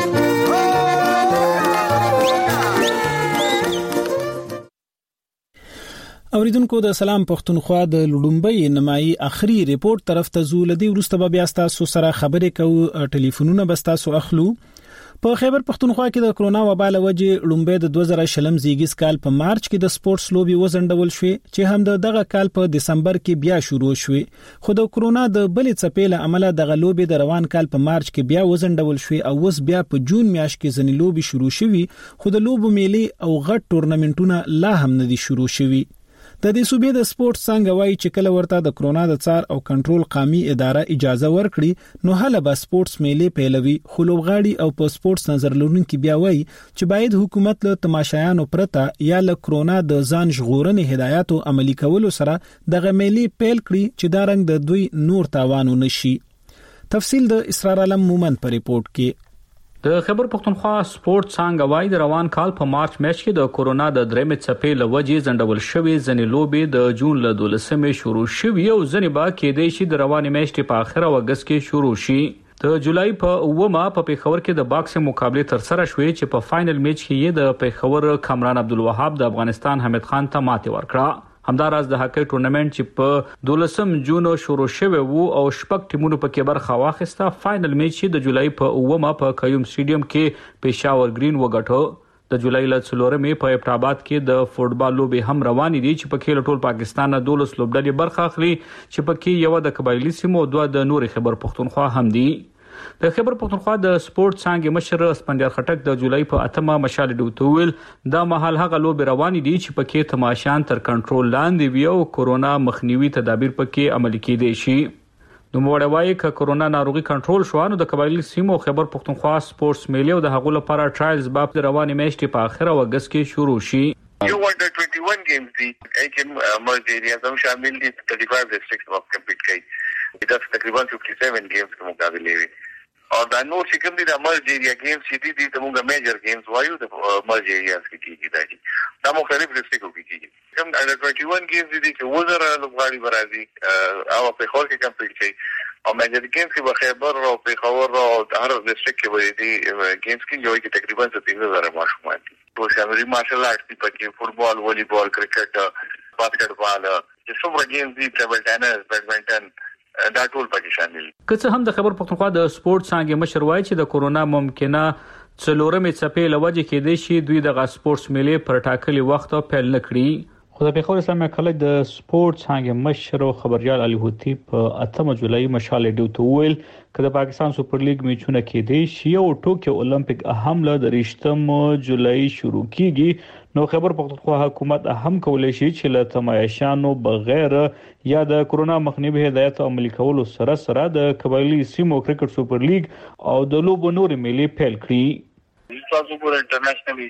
اوریدونکو د سلام پښتونخوا د لومبۍ نمایي اخري ریپورت طرف ته زول دی ورسته به بیا تاسو سره خبرې کوو ټلیفونونه به تاسو اخلو. په خیبر پښتونخوا کې د کرونا وبا له وجې لومبۍ د دوه زره شلم زیږیز کال په مارچ کې د سپورتس لوبي وزندول شوې چې هم د دغه کال په دسمبر کې بیا شروع شوې خو د کرونا د بلې څپې له امله دغه لوبي د روان کال په مارچ کې بیا وزندول شوې او اوس بیا په جون میاشت کې ځنې لوبي شروع شوې خو د لوبو میلې او غټ ټورنمنټونه لا هم نه دي شروع شوي. د دې صوبې د سپورت څنګه وایي چې کله ورته د کرونا د څار او کنټرول قومي اداره اجازه ورکړي نو هله به سپورتس میلې پیلوي خو لوبغاړي او په سپورتس نظر لرونکو بیا وایي چې باید حکومت له تماشایانو پرته یا له کرونا د ځان ژغورنې هدایتو عملی کولو سره دغه میلې پیل کړي چې دا رنګ د دوی نور تاوانو نشي. تفصیل د اسرار علم مومن په ریپورت کې. د خیبر پختونخوا سپورت څنګه وای د روان کال په مارچ میاشت کې د کورونا د درېمې څپې لوجې زندول شوې ځنې لوبې د جون له دولسمې شروع شوې او ځنې با کېدې شي د روانې میاشتې په اخره او اگست کې شروع شي. د جولای په اومه په پیښور کې د باکس مقابله تر سره شوې چې په فائنل میچ کې د پیښور کامران عبدالوهاب د افغانستان حمید خان ته ماتې ورکړه. همداراز د هاکی ټورنمنت چې په دولسم جون شروع شوی وو او شپږ ټیمونو په کې برخه واخیسته فائنل میچ د جولای په اومه په قیوم سټیډیم کې پېښور گرین وګټو. د جولای ل څلورمې په ابټاباد کې د فوټبال لوبي هم روان دي چې په کې ټول پاکستان دولس لوبډلې برخه اخلي چې په کې یو د قبایلی سیمو دوه د نور خیبر پختونخوا هم دي. د خیبر پختونخوا د سپورت څنګه مشر اسپندیار خټک د جولای په اتمه مشال ډوتویل د محل هغه لوبي روان دي چې په کې تماشان تر کنټرول لاندې وي او کورونا مخنیوي تدابیر په کې عملي کېدي شي. نو موړوي ک کورونا ناروغي کنټرول شو نو د قبایلی سیمو خیبر پختونخوا سپورتس میلې او د هغو لپاره ټرایلز باب د روانې میاشتې په اخره او اگست کې شروع شي. یو ونډر اکیس گیمز دي اکم مرز ایریاز هم شامل دي. پنځه پنځه ډسټرکټ وب کمپیټ کوي. دا تقریبا سپنځه هفت گیمز په مقابله وي او دا نور چې کوم دي د مرج ایریا گیمز چې دي دي ته موږ میجر گیمز وایو د مرج ایریاز کې کیږي دا دي دا مختلف ډسټریکټو کې کیږي کوم د اکیس گیمز دي چې وزره لوبغاړي برازي او په خور کې کمپلیټ شي او میجر گیمز کې به خیبر او په خور او هر ډسټریکټ کې وي دي گیمز کې یو کې تقریبا ستاسو زره ماشومان دي په شامل مارشل آرټس دي پکې فوټبال والیبال کرکټ باسکټبال چې څومره گیمز دي ټیبل ټینس بیډمنټن دا ټول پکې شامل دي. که څه هم د خبر پښتونخوا د سپورت څنګه مشر وایي چې د کورونا ممکنه څلورمې څپې لوجه کې دي شي دوی د سپورتس میلې پر ټاکلي وخت پیل نکړي. خو د پیښور اسلامي کالج د سپورت څنګه مشر او خبريال علي هوتي په اتمه جولای مشال ډیو ته ویل چې د پاکستان سپر لیګ میچونه کې دي شي او ټوکیو اولمپیک اهم له د ریشتم جولای شروع کیږي. نو خبر پښتونخوا حکومت هم کولای شي چې له تمایشانو بغیر یا د کورونا مخنیوي هدایت عملي کولو سره سره د قبایلی سیمو کرکټ سپر لیګ او د لوبو نور میلې پیل کړي. تاسو ګور انټرنیشنلي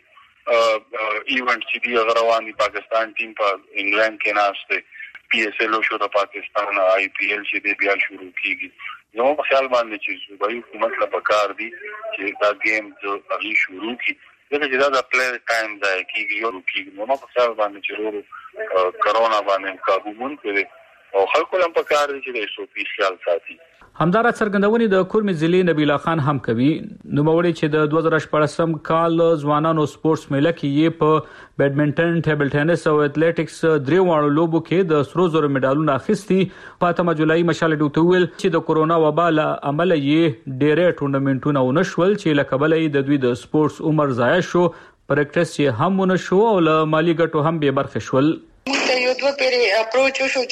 ایونت چې دی غروان دي پاکستان ټیم په انګلند کې ناشته پی ایس ایل شو د پاکستان آی پی ایل چې دی بیا شروع کیږي نو په خیال باندې چې صوبایي حکومت لا پکار دي چې دا گیم جو اغي شروع کی دغه چې دا د پلی ټایم ځای کیږي یو کیږي نو په خیال باندې چې ورو کرونا باندې قابو مون کړي او خلکو هم پکار دي چې د ایس او پی خیال ساتي. همدارا څرګندونې د کورمې ضلع نبیلا خان هم کوي نو موري چې د دوه زره شپږم کال ځوانانو سپورتس میله کې یې په بیډمنټن ټیبل ټینس او اتلیټکس دریوانو لوبو کې د سرو زرو میډالونه اخیستي. پاتمه جولای مشال ډیو ویل چې د کورونا وبا له عمل یې ډېرې ټورنمنټونه ونشول چې لکبلې د دوی د سپورتس عمر ضایع شو پریکټس یې هم ونشو او له مالی ګټو هم به برخه شول. موږ یو دوه پیری اپروچ وشو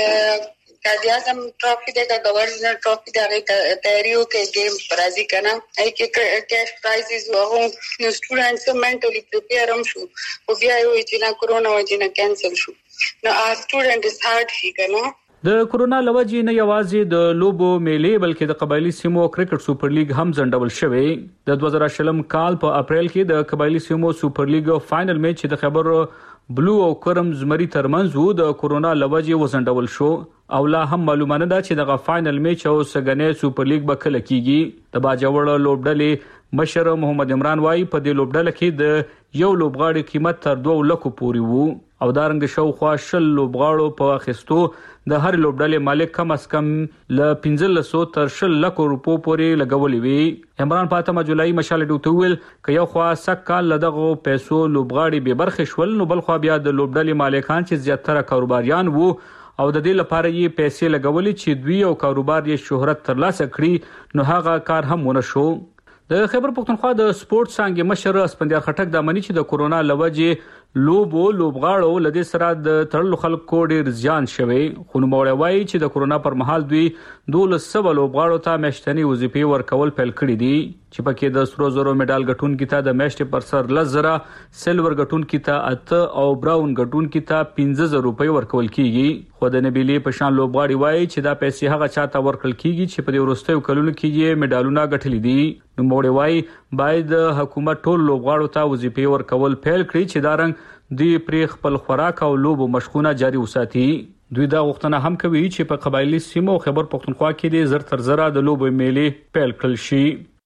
چې قائد اعظم ټرافي دغه گورنر ټرافي دغه تیاریو کې گیم راځي کنه ای کې کیش پرایزز وو نو سټوډنټس منټلی پریپیر هم شو او بیا یو چې نا کورونا وجه نه کینسل شو نو ا سټوډنټ از هارد هی کنه. د کورونا لوجه نه یوازې د لوبو میلې بلکې د قبایلی سیمو کرکټ سپر لیګ هم ځنډول شوی. د دوه زره شلم کال په اپریل کې د قبایلی سیمو سپر لیګ فائنل میچ د خبر بلو او کرم زمری ترمنځ وو د کورونا لوجه وزندول شو او لا هم معلومه نه ده چې دغه فائنل میچ او سګنې سپر لیګ به کله کیږي. د باجوړ لوبډلې مشر محمد عمران وايي په دې لوبډله کې د یو لوبغاړي قیمت تر دوه لکو پورې وو او دارنګ شاوخوا شل لوبغاړو په اخیستو د هر لوبډلې مالک کم از کم ل پنځه سوه تر شل لکو روپو پورې لګولې وي. عمران پاتمه جولای مشال ډیو ویل ک یو خوا سکه لدغه پیسو لوبغاړي به برخه شول نو بل خوا بیا د لوبډلې مالکان چې زیاتره کاروباریان وو او د دې لپاره یې پیسې لګولې چې دوی او کاروبار یې شهرت ترلاسه کړي نو هغه کار هم ونه شو. د خیبر پښتونخوا د سپورت څنګه مشر اسپندیار خټک د منی چې د کورونا لوجه لوبو لوبغاړو لدې سره د تړلو خلکو ډیر زیان شوی خو نو موړی وایي چې د کورونا پر مهال دوی دولس سو لوبغاړو ته میاشتنی وظیفې ورکول پیل کړی دي چې پکې د سرو زرو میډال ګټونکو ته د میاشتې پر سر لزره سلور ګټونکو ته اته او براون ګټونکو ته پنځه زره روپۍ ورکول کیږي. خو د نبیلې په شان لوبغاړي وایي چې دا پیسې هغه چاته ورکړل کیږي چې په دې وروستیو کلونو کې یې میډالونه ګټلي دي. نو موړی وایي باید حکومت ټول لوبغاړو ته وظیفې ورکول پیل کړي چې دا رنګ دوی پرې خپل خوراک او لوبو مشقونه جاري وساتي. دوی دا غوښتنه هم کوي چې په قبایلی سیمو خیبر پښتونخوا کې د زر تر زره د لوبو میلې پیل کړل شي.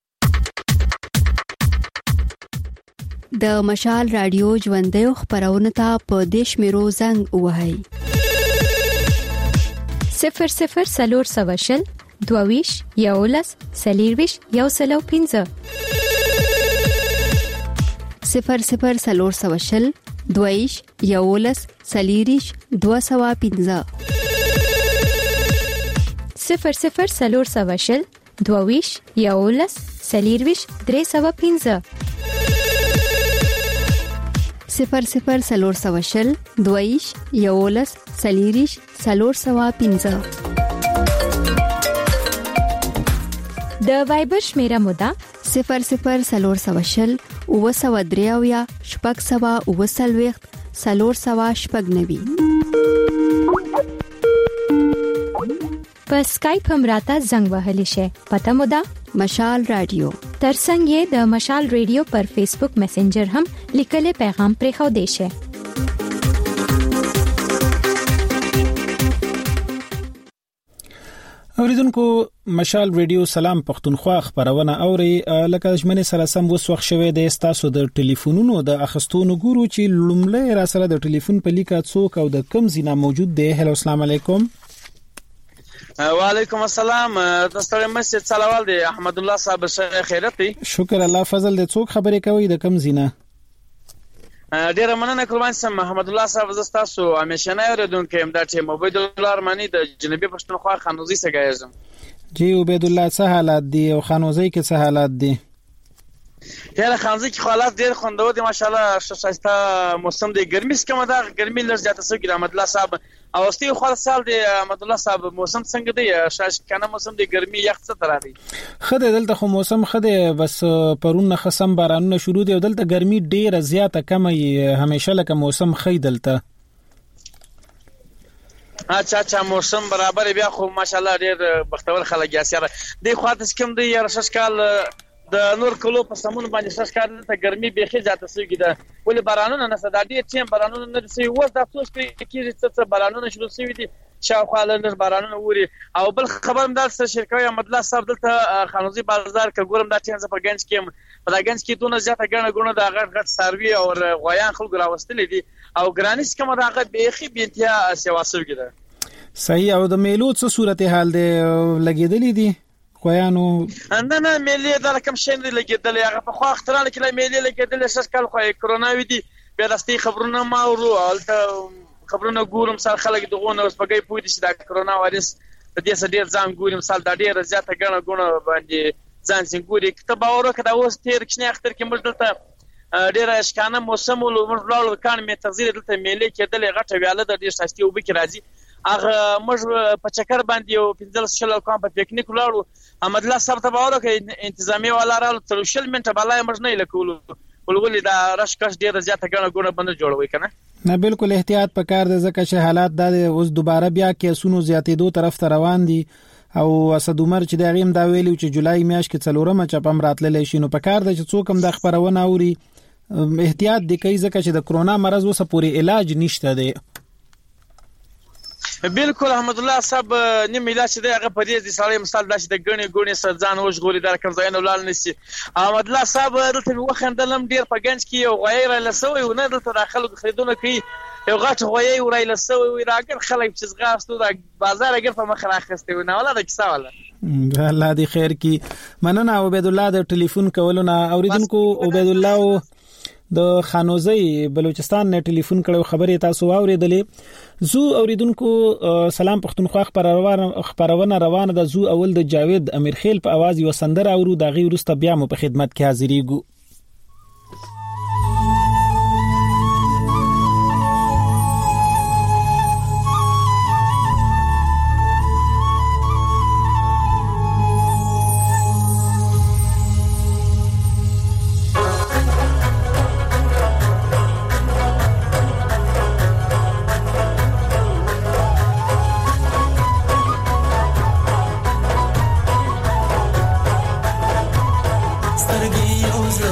د مشال رادیو ژوندۍ خبرونه ته په دیش میرو زنګ وهاي صفر صفر سلور سواشل دوویش یولس سلیرویش یو سلو پینزه صفر صفر سلور سواشل دویش یولس سلیریش دو سوا پینزه صفر صفر سلور سواشل دوویش یولس سلیرویش درې سوا پینزه صفر صفر سلور سواشل دویش یولس سلیریش سلور سوا پینزه. د وایبر شمیره مودا صفر صفر سلور سواشل او سوا دریاویا شپږ سوا او سلويخت سلور سوا شپږ نوي. په سکایپ هم راته زنګ وهلی شي پته مودا مشال رادیو ترڅنګ یې د مشال رادیو پر فیسبوک میسنجر هم لیکل پیغام پرې خو دی شي. اوریدونکو مشال ریډیو سلام پښتونخوا خبرونه اوري لکه ژمنه سره سم وسوخ شوه د استاسو د ټلیفونونو د اخستونو ګورو چې لومړی را سره د ټلیفون په لیکه څوک او د کم زینا موجود دی. هلو السلام علیکم. وعلیکم السلام. تاسو مسجد صلوات دی احمد الله صاحب خیرت. شکر الله فضل د څوک خبرې کوي د کم زینا. ډیره مننه قربان سم محمد الله صاحب زستاسو همیشنه اوریدونکو ام د ټیم عبید الله ارمانی د جنوبي پښتونخوا خانوزي څخه یم. جی عبید الله څه حالات دي او خانوزي کې څه حالات دي؟ ډیره خانوزي کې حالات ډیر خوندور دي ماشاءالله. شایسته موسم دی، ګرمي څخه دا ګرمي لږ زیاته سو ګرام الله صاحب او استي خو سال دی احمد الله صاحب موسم څنګه دی؟ شاش کنه موسم دی ګرمي یخ څه تر دی؟ خدای دلته خو موسم خدای بس پرون خصم بارانونه شروع دی او دلته ګرمي ډیره زیاته کمه همیشه لکه موسم خی دلته. اچھا اچھا موسم برابر بیا خو ماشاءالله ډیر بختور خلک یا سره دی خو تاسو کوم دی یا شش کال د نور کلو په سمون باندې شش کال ته ګرمي بيخي زیاته سوي ده ولې بارانونه نه صدا دي چې بارانونه نه سي وځ د افسوس کې چې بارانونه شروع شوي دي شاوخوا لږ بارانونه ووري. او بل خبر هم داسې شرکت احمد الله صاحب دلته خانوزي بازار کې ګورم دا چې په گنج کې په دا گنج کې دونه زیاته ګڼه ګونه د غټ غټ ساروي او غویان خلک راوستل دي او ګرانیس کوم راغه بيخي بنتیا سیوا سوي ده. صحیح. او د میلو څه صورتحال دی لګیدلې دي خوانو؟ نه نه میلې دا کوم شین لګیدلې هغه په خو اخترال کې میلې لګیدلې شش کال خو کرونا وی دي بیا دستي خبرونه ما ورو الته خبرونه ګورم سره خلک دغه اوس پګي پوي دي چې دا کرونا وایرس د دې سره ډیر ځان ګورم سال دا ډیر زیاته ګڼه ګونه باندې ځان څنګه کته باور کړه اوس تیر کښنه اختر کې موږ دلته ډیر اشکانه موسم ول موږ کان می تغذیه دلته میلې کېدلې غټه ویاله د ډیر شاستي وب کې راځي هغه موږ په چکر باندې یو پنځل شل کوم په پکنیک لاړو احمد الله صاحب ته باور کوي انتظامی والا را تر شل منټه بلای موږ نه لکولو ولولې دا رش کش ډیر زیاته غنه غونه بند جوړوي کنه. نه بالکل احتیاط پکار دی ځکه چې حالات د اوس دوباره بیا کیسونو زیاتېدو طرف ته روان دي او اسد عمر چې د غیم دا ویلو چې جولای میاشت کې څلورمه چپم راتللی شي نو پکار دی چې څوک هم د خبرونه اوري احتیاط دی کوي ځکه چې د کرونا مرض اوس پورې علاج نشته دی. بالکل احمد الله صاحب نیم علاج دی هغه په دې سړی مثال داسې د غني غونی سره ځان وژغوري در کوم ځای نه ولال نشي. احمد الله صاحب دلته وخندلم ډیر په گنج کې یو غیر لسوي و نه دلته داخله خریدونه کوي یو غټ غوي ورای لسوي و راګر خلک چې زغاستو د بازار اگر په مخ راخسته و نه ولا د کیسه ولا الله دې خیر کی. مننه عبید الله د ټلیفون کولونه اوریدونکو. عبید الله د خانوزي بلوچستان نه ټلیفون کړو خبرې تاسو واوریدلې. زو اوریدونکو سلام پښتونخوا خبرونه خبرونه روانه ده. زو اول د جاوید امیرخیل په आवाज یو سندره اورو د غي ورسته بیا مو په خدمت کې حاضرېګو. سترګې یو ځل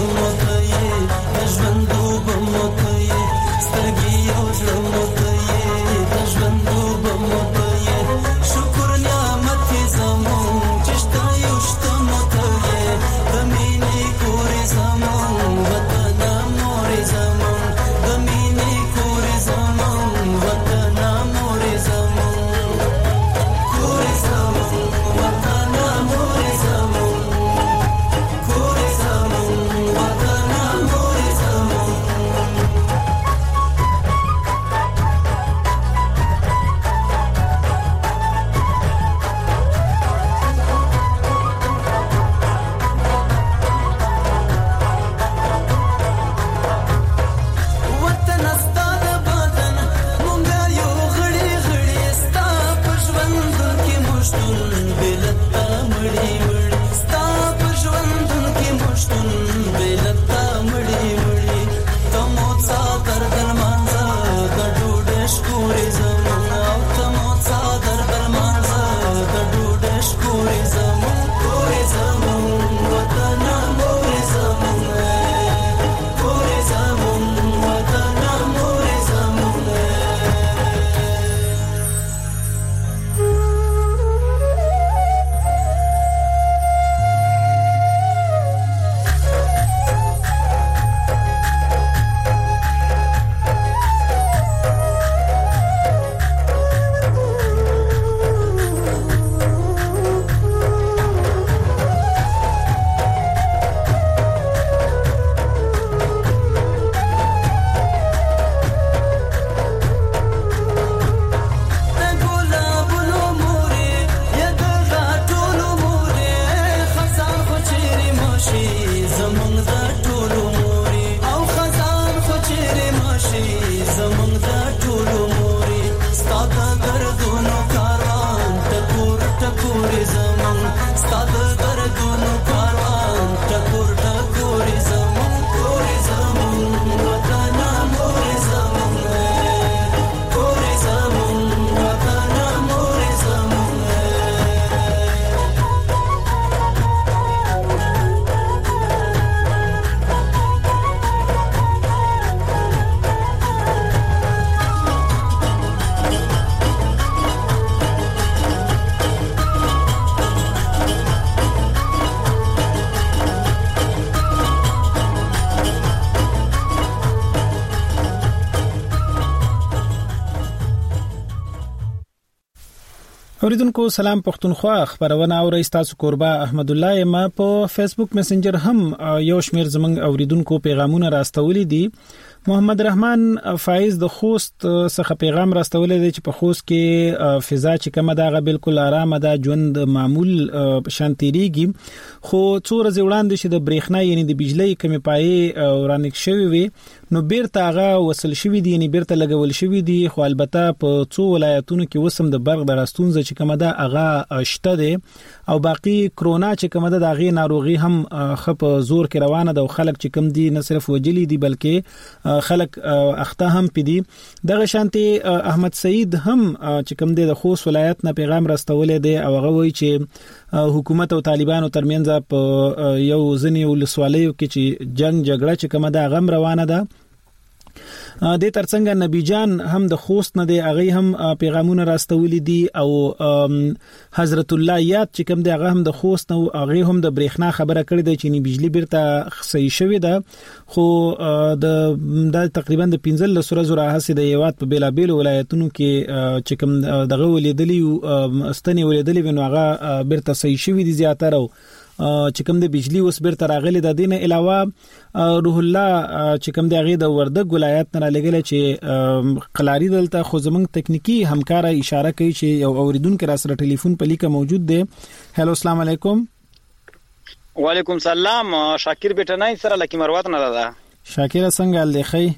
اوریدونکو سلام پښتونخوا خبرونه او رئیس تاسو قربا احمد الله ما په فیسبوک میسنجر هم یو شمیر زمنګ اوریدونکو پیغامونه راستولي دي. محمد رحمان فایز د خوست څخه پیغام راستولې دی چې په خوست کې فضا چې کومه دغه بالکل آرامه ده، ژوند معمول شانتيريږي، خو څو ورځې وړاندې چې د برېښنا یعنی د بجلی کمی پای ورانک شوی وي نو بیرته هغه وصل شوی دی، یعنی بیرته لګول شوی دی، خو البته په څو ولایتونو کې وسم د برق د راستونځ چې کومه ده هغه شته دي او باقی کرونا چې کومه ده دغه ناروغي هم خپ زور کې روانه ده او خلک چې کم دي نه صرف وجلی دي بلکې خلک اخته هم پدي. دغه شانتي احمد سعید هم چې کوم دي د خوست ولایت نه پیغام راستولې دي او هغه وایي چې حکومت او طالبانو ترمنځ په یو ځنی ولسوالیو کې چې جنگ جګړه چې کومه ده غم روانه ده. د ترڅنګ نبی جان هم د خوست نه دی، هغه هم پیغامونه راستولي دي او حضرت الله یاد چې کوم دی هغه هم د خوست نو هغه هم د برېښنا خبره کړې ده چې نی بجلی بیرته صحیح شوی ده، خو د د تقریبا د پنځل لسره زره هڅه د یوات په بیلا بیل ولایتونو کې چې کوم دغه ولیدلی او استنی ولیدلی نو هغه بیرته صحیح شوی دي زیاتره چې کوم د بجلی اوس بیرته راغلي د دینه علاوه روح الله چې کوم د هغه د وردګ ولایت نه لګل چې قلاری دلته خو زمنګ تکنیکی همکارا اشاره کوي چې یو اوریدونکو را سره ټلیفون په لیکه موجود دی. هلو السلام علیکم. وعلیکم السلام. شاکر بیٹنای سره لکی مروت نه ده. شاکر څنګه لخی؟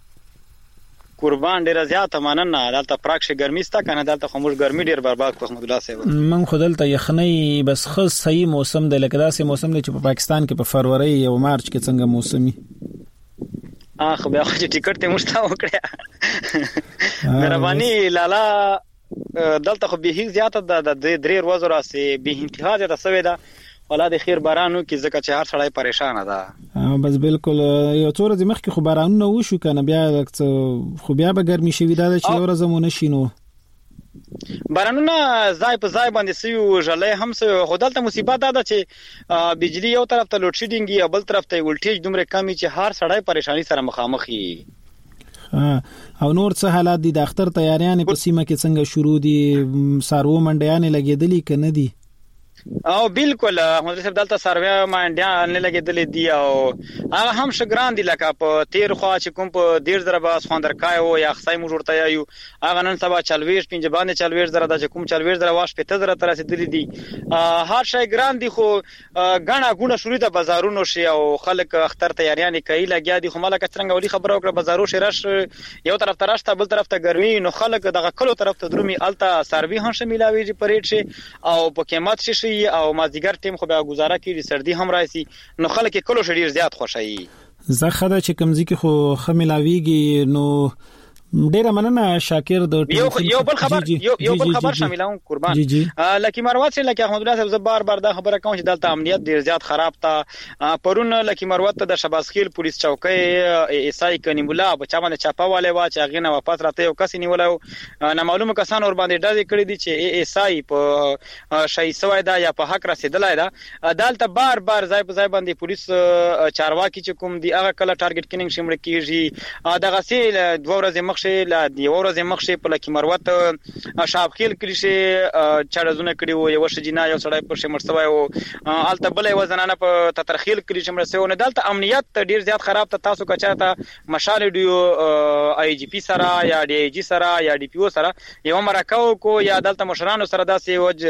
قربان ډیر زیات مننه. دلته پراکشه ګرمي ستا کنه دلته خموش ګرمي ډیر برباد کو احمد الله صاحب. من خدلته یخنی بس خص صحیح موسم د لکه داسې موسم دی چې په پاکستان کې په فروری او مارچ کې څنګه موسمي اخ بیا چې ټیکټ ته مشتا وکړه مهرباني لالا. دلته خو به زیات د درې ورځې راسي به انتها ده سوي ده ولا د خیر بارانو کې ځکه چې هر سړی پریشان ده. بس بالکل یو څور د مخ کې خو بارانونه وشو کنه بیا خو بیا به ګرمي شوی دا چې اور زمونه شینو بارانونه ځای په ځای باندې سيو ژلې هم سو خدالته مصیبت ده چې بجلی یو طرف ته لوډ شیډینګ یا بل طرف ته ولټیج دومره کمی چې هر سړی پریشانی سره مخامخ وي. او نور څه حالات دي د اختر تیاریان په سیمه کې څنګه شروع دي؟ سارو منډیان لګیدلی کنه دي؟ او بالکل احمد صاحب دلته سرویا مانډیا نه لګیدلې دی او هغه هم شګران دي لکه په تیر خوا چې کوم په ډیر زره با خواندرکای او یا خصای مو جوړتیا یو هغه نن سبا چلويش پنځه باندې چلويش زره د کوم چلويش زره واش په تزره تر رسیدلې دي. هر شي ګران دي خو غاڼه غونه شروع د بازارونو شي او خلک اختر تیاریان کوي لګیا دي. خو مالک څنګه ولي خبره وکړه بازارو شي رش یو طرف ته راشته بل طرف ته ګرمي نو خلک دغه کلو طرف ته درومي الته سروي هم شاملوي پریټ شي او په قیمت شي او مازیګر ټیم خو بیا گزاره کړي سردی هم راځي نو خلک کلو شډیر زیات خوشایي. زه خدای چې کمزې کې خو خملاویږي نو ډیره مننه شاکر د یو یو بل خبر یو یو بل خبر شاملوم قربان لکه مروت سره لکه احمد الله صاحب زه بار بار دا خبره کوم چې دلته امنیت ډیر زیات خراب تا پرون لکه مروت ته د شباسخیل پولیس چوکۍ ایسای کنیم الله بچا باندې چاپاواله وا چې هغه نه واپس راته یو کس نیولای نه معلومه کسان اور باندې ډازې کړې دي چې ایسای په شای سوای دا یا په حق رسیدلای دا دلته بار بار ځای په ځای باندې پولیس چارواکي چې کوم دی هغه کله ټارګټ کینګ شمړ کیږي دغه سیل دوه ورځې مخ لا دی ورځې مخ په لکه مروت شابخیل کړي شي چړزونه کړي وو یو شجینا یو سړی پر شمر سوای او الته بلې وزنانه په تترخیل کړي شمر سوی نه دلته امنیت ډیر زیات خراب ته تاسو کچاته مشال ډیو آی جی پی سره یا ډی ای جی سره یا ډی پی او سره یو مرکاو کو یا دلته مشرانو سره داسې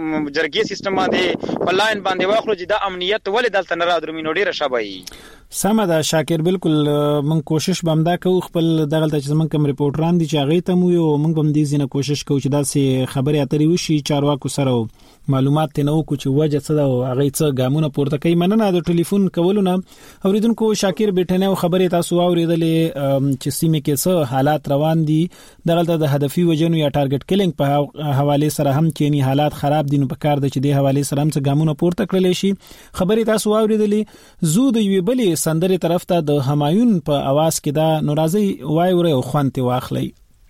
جرګي سیستم باندې په لاین باندې واخلو چې دا امنیت ولې دلته نه را درمینو ډیره شابهي. سمه ده شاکر بالکل من کوشش بمدا کوو خپل دغه چې زمون کوم ریپورټران دي چې هغه ته مو یو موږ هم دې زینه کوشش کوو چې داسې خبرې اترې وشي چارواکو سره معلومات ته نو کو چې وجه څه ده او هغه څه ګامونه پورته کوي. مننه د ټلیفون کولو نه اوریدونکو شاکر بیٹنه خبرې تاسو اوریدلې چې سیمه کې څه حالات روان دي دغه د هدفي وجنو یا ټارګټ کلینګ په حواله سره هم چې ني حالات خراب دي نو په کار د چې د حواله سره هم څه ګامونه پورته کړل شي. خبرې تاسو اوریدلې زو د یوې بلې سندرې طرف ته د همایون په आवाज کې دا نورازي وای وره او خوانته واخلي.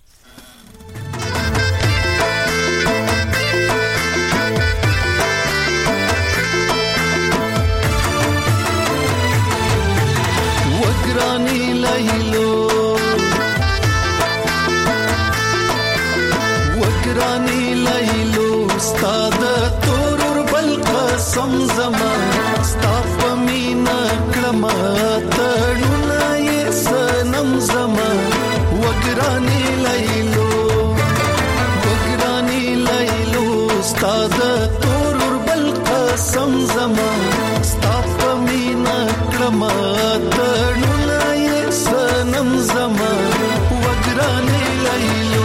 وګرانی لایلو وګ وګرانی لیلو استاد تور بل قسم زما ستا پمینا کلمه تړونه یې سنم زما وګرانی لیلو وګرانی لیلو استاد تور بل قسم زما ستا پمینا کلمه تړونه یې سنم زما وګرانی لیلو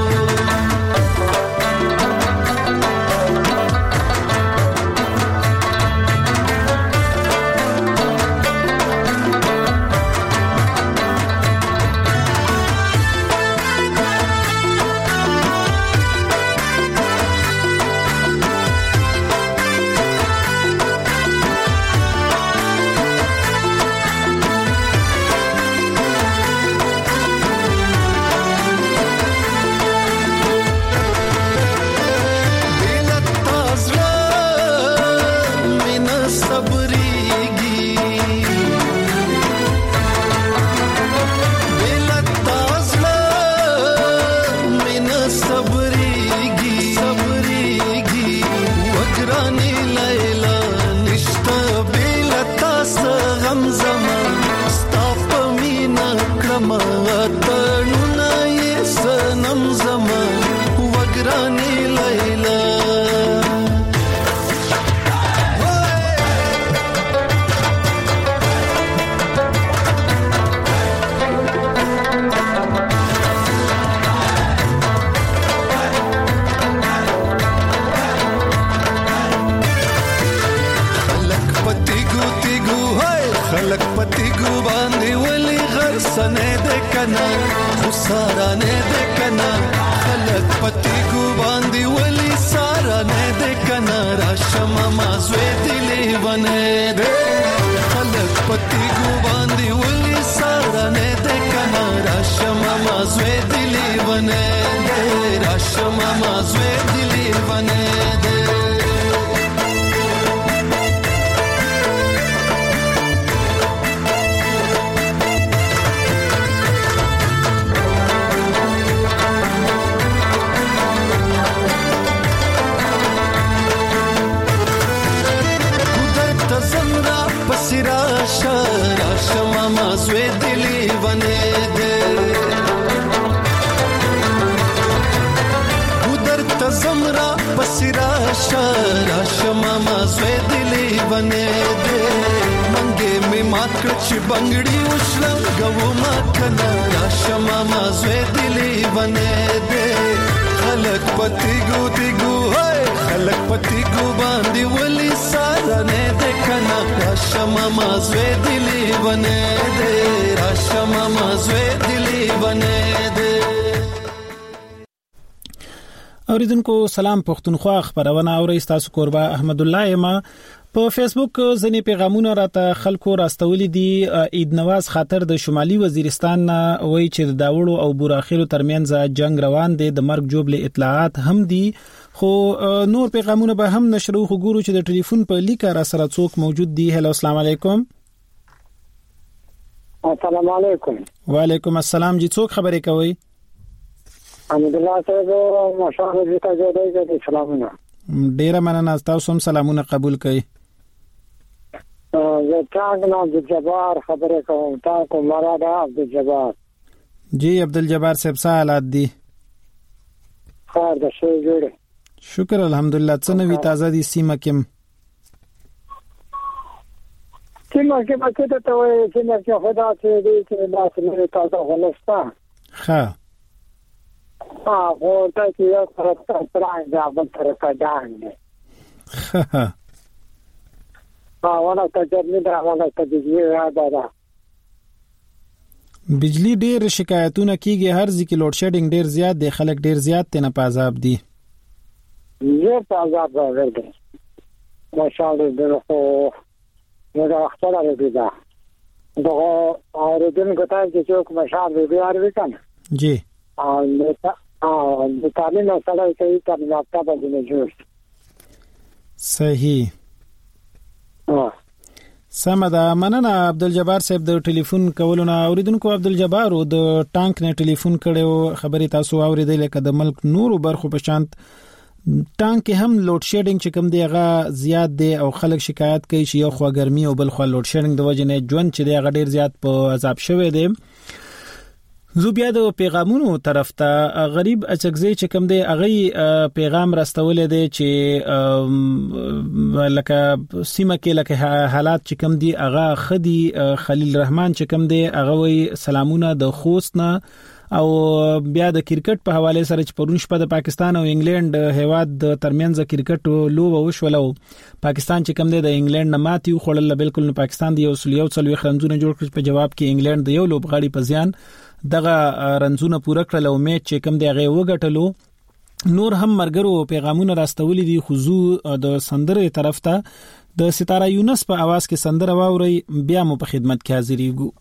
اوریدونکو سلام پښتونخوا خبرونه اوري تاسو قربا احمد الله یما په فیسبوک ځنې پیغامونه راته خلکو راستولې دي. عید نواز خاطر د شمالي وزیرستان وایي چې د داوړو او بوراخیلو ترمنځ جنگ روان دي، د مرګ جوړ اطلاعات هم دي، خو نور پیغامونه به هم نشرو. خو ګورو چې د ټلیفون په لیکه را سره څوک موجود دي. هلو السلام علیکم. السلام علیکم. وعلیکم السلام. جی څوک خبرې کوي؟ حمد الله صاحب مشاهده دې ته جوړې سلامونه. ډیره مننه، تاسو هم سلامونه قبول کړئ. زه څنګه عبد الجبار خبرې کوم، تاسو مراد عبد الجبار. جی عبد الجبار صاحب څه حالات دي؟ خیر ده، ښه جوړه. شکر الحمدلله. څه نوی تازه دي سیمه کې؟ سیمه کې پکې ته وایي چې نه کې خدا ته دې چې تاسو نه تاسو غلستا. ها ها وو ته چې یو طرف ته پرای دا بل طرف ته ځان دي. ها ها ولا ته جرني دا ولا ته دې یا دا بجلی ډیر شکایتونه کیږي، هر ځکه لوډ شیډینګ ډیر زیات دی، خلک ډیر زیات تنه پازاب دي. یې پازاب راغلی ماشاءالله دغه نو دا اختر لري دا دغه اوریدونکو ته چې څوک مشاهده دی اړ وکنه جی او نو د تعلیم سره کوي تر ناکته باندې جوړ صحیح. ها سمدا مننه عبدالجبار صاحب د ټلیفون کولونه اوریدونکو عبدالجبار او د ټانک نه ټلیفون کړو خبري تاسو اوریدل کده د ملک نورو برخو په شانت ټانک هم لوډ شیډینګ چې کوم دی هغه زیات دی او خلک شکایت کوي چې یو خو ګرمي او بل خو لوډ شیډینګ د وجې نه ژوند چې دی هغه ډیر زیات په عذاب شوی دی. زه بیا د پیغامونو طرف ته غریب اچګزي چې کوم دی هغه پیغام راستول دی چې لکه سیمه کې لکه حالات چې کوم دی هغه خدي خلیل رحمان چې کوم دی هغه وی سلامونه د خوست نه او بیا د کرکټ په حواله سره چې پرون شپه د پاکستان او انګلند هیواد د ترمنځ کرکټ لوبه وشوله پاکستان چې کوم دی د انګلند نه ماتي خوړل بالکل نو پاکستان دی یو سلیو څلوي خرنزونه جوړ کړ په جواب کې انګلند د یو لوبغاړي په ځان دغه رنزونه پوره کړل او میچ چې کوم دی هغه وګټلو. نور هم مرګرو پیغامونه راستولې دي خصوص د سندره طرف ته د ستاره یونس په आवाज کې سندره واوري بیا مو په خدمت کې حاضرېږو.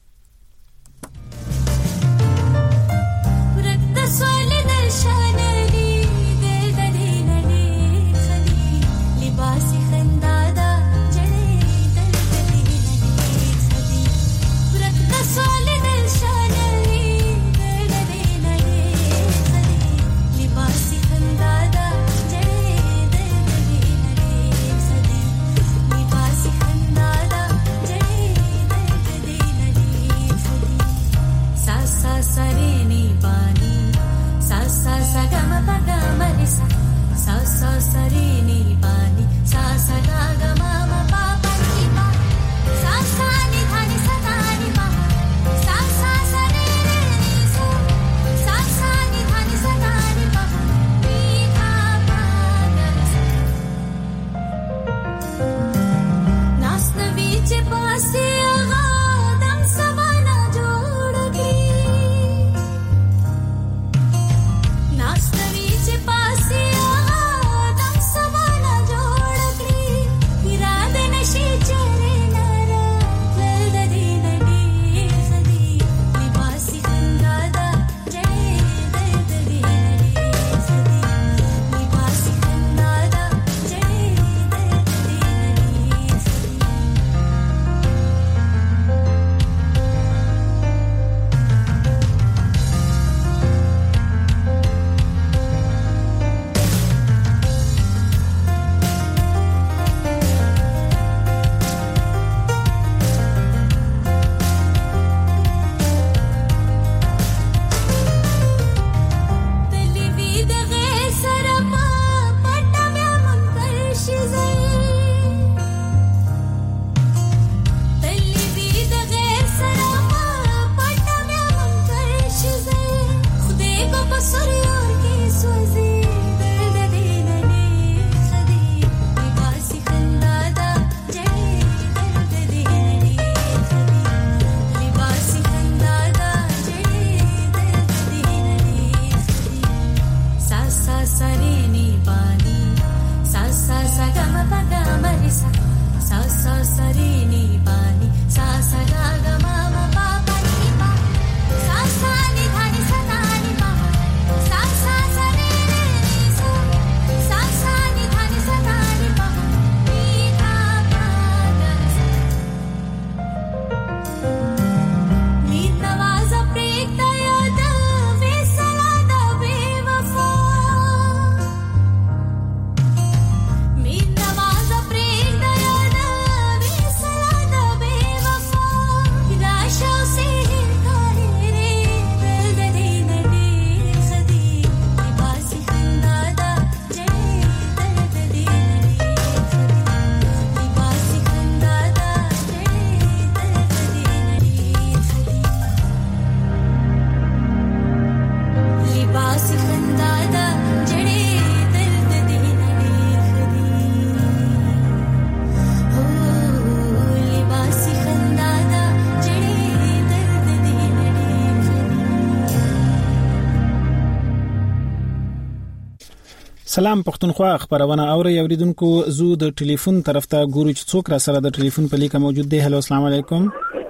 سلام پښتونخوا خبرونه اوري اوریدونکو زو د ټلیفون طرف ته ګورو چې څوک را سره د ټلیفون په لیکه موجود دی. هلو السلام علیکم.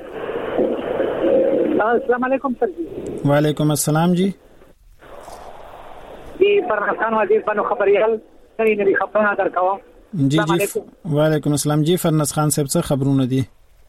السلام علیکم سر جی. وعلیکم السلام جی. دی فرنسان وزیر بنو خبريال سری نه خبرونه درکاوه. جی جی وعلیکم السلام جی فرنس خان صاحب څه خبرونه دي؟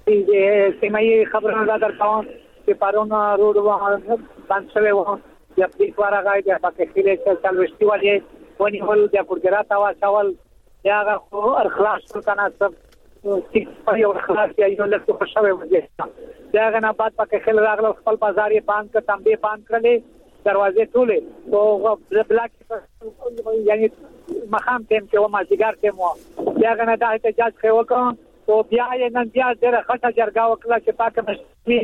چې سیمایي خبرونه درکوم چې پرون روډ باندې شوی و یا په کواره غاړه د پاکستان چې څلوشتي والی ونی ول د پورګرا تا واچول یا غو اخلاص کنه سب چې یو اخلاص یې یو لکه خوشاله وځي دا غنا بعد پاکستان راغله خپل بازار یې باند ک تمبه باند کړلې دروازې ټولې او بلاک یعنی مخام ټیم کې و ما سیګار ټیم و بیا غنا د احتجاج خو وکړ او بیا یې نن بیا ډېر خټه جرګه وکړه چې پاک مشتي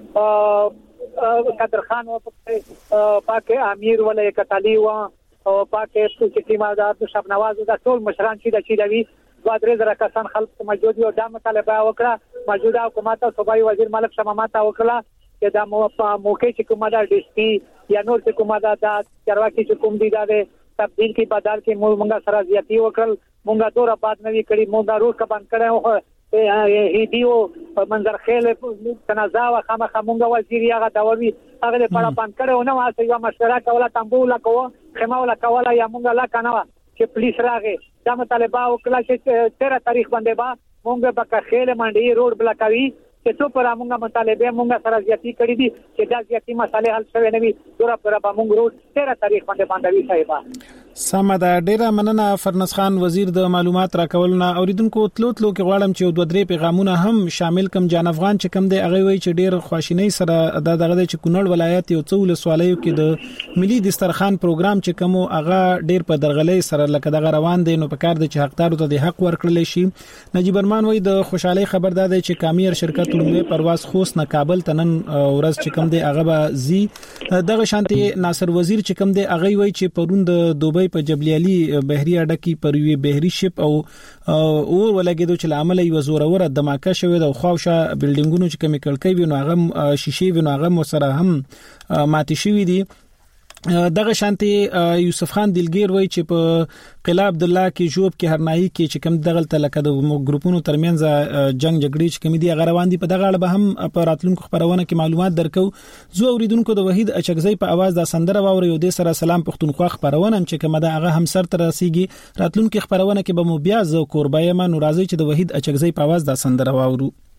ا قدر خان او پاک امیر ولې کتالی و او پاک چې تیمادار شب نواز د ټول مشران چې د چیلوي دوه درې زره کسان خلک موجود یو د مطالبه وکړه موجوده حکومت او صوبایي وزیر ملک شمامات وکړه چې د موقع چې کومه د ډي سي یا نور چې کومه د چرواکي چې کوم دي د تبدیل کې بدل کې مونږه سره زیاتی وکړل مونږه دور آباد نوي کړي مونږه روټ کبان کړو هي دیو منظر خیل تنازع او خامخ مونږه وزیر یغه داوی هغه په پان کړو نو واسه یو مشوره کوله تنبوله کوه خماوله کوله یا مونږه لا کنه چې پولیس راغی دا مطالبه وکړه چې تیرا تاریخ باندې با مونږه بکه خیل منډي روډ بلاکوي چې څو پر موږ مطالبه موږ سره زیاتی کړې دي چې دا زیاتی مسالې حل شوه نه وي دورا پر موږ روز تیرا تاریخ باندې باندې صاحب سمدا ډیره مننه فرنس خان وزیر د معلومات راکولنا اوریدونکو تلو تلو کې غواړم چې دوه درې پیغامونه هم شامل کم جان افغان چې کم دی هغه وی چې ډیر خواشینی سره د دغه چې کونړ ولایت یو څول سوالیو کې د ملي دسترخوان پروګرام چې کوم هغه ډیر په درغلې سره لکه دغه روان دي نو په کار د چې حقدارو ته د حق ورکړل شي نجیب ارمان وی د خوشحالي خبر ده چې کامیر شرکت لومړی پرواز خوست نه کابل ته نن ورځ چې کوم دی هغه به زی دغه شانتي ناصر وزیر چې کوم دی هغه وی چې پرون د دوبۍ په جبلیالي بحري اډه کې پر وی بحري شپ او اور ولګیدو چې عمل یو زوره دماکه شوې د خواوشه بلډینګونو چې کمی کړکۍ وینو هغه شیشې وینو هغه مسره هم ماتي شوې دي دغه شانتي یوسف خان دلګیر وای چې په قلعه عبد الله کې جوب کې هرناهي کې چې کوم دغه تلکه د ګروپونو ترمنځ جنگ جګړې چې کوم دي غروان دي په دغه اړه به هم په راتلونکو خبرونه کې معلومات درکو زو اوریدونکو د وحید اچکزی په आवाज د سندره واوري او د سره سلام پښتونخوا خبرونه چې کومه د هغه هم سر تر رسیدي راتلونکو خبرونه کې به مو بیا زو قربای ما ناراضي چې د وحید اچکزی په आवाज د سندره واورو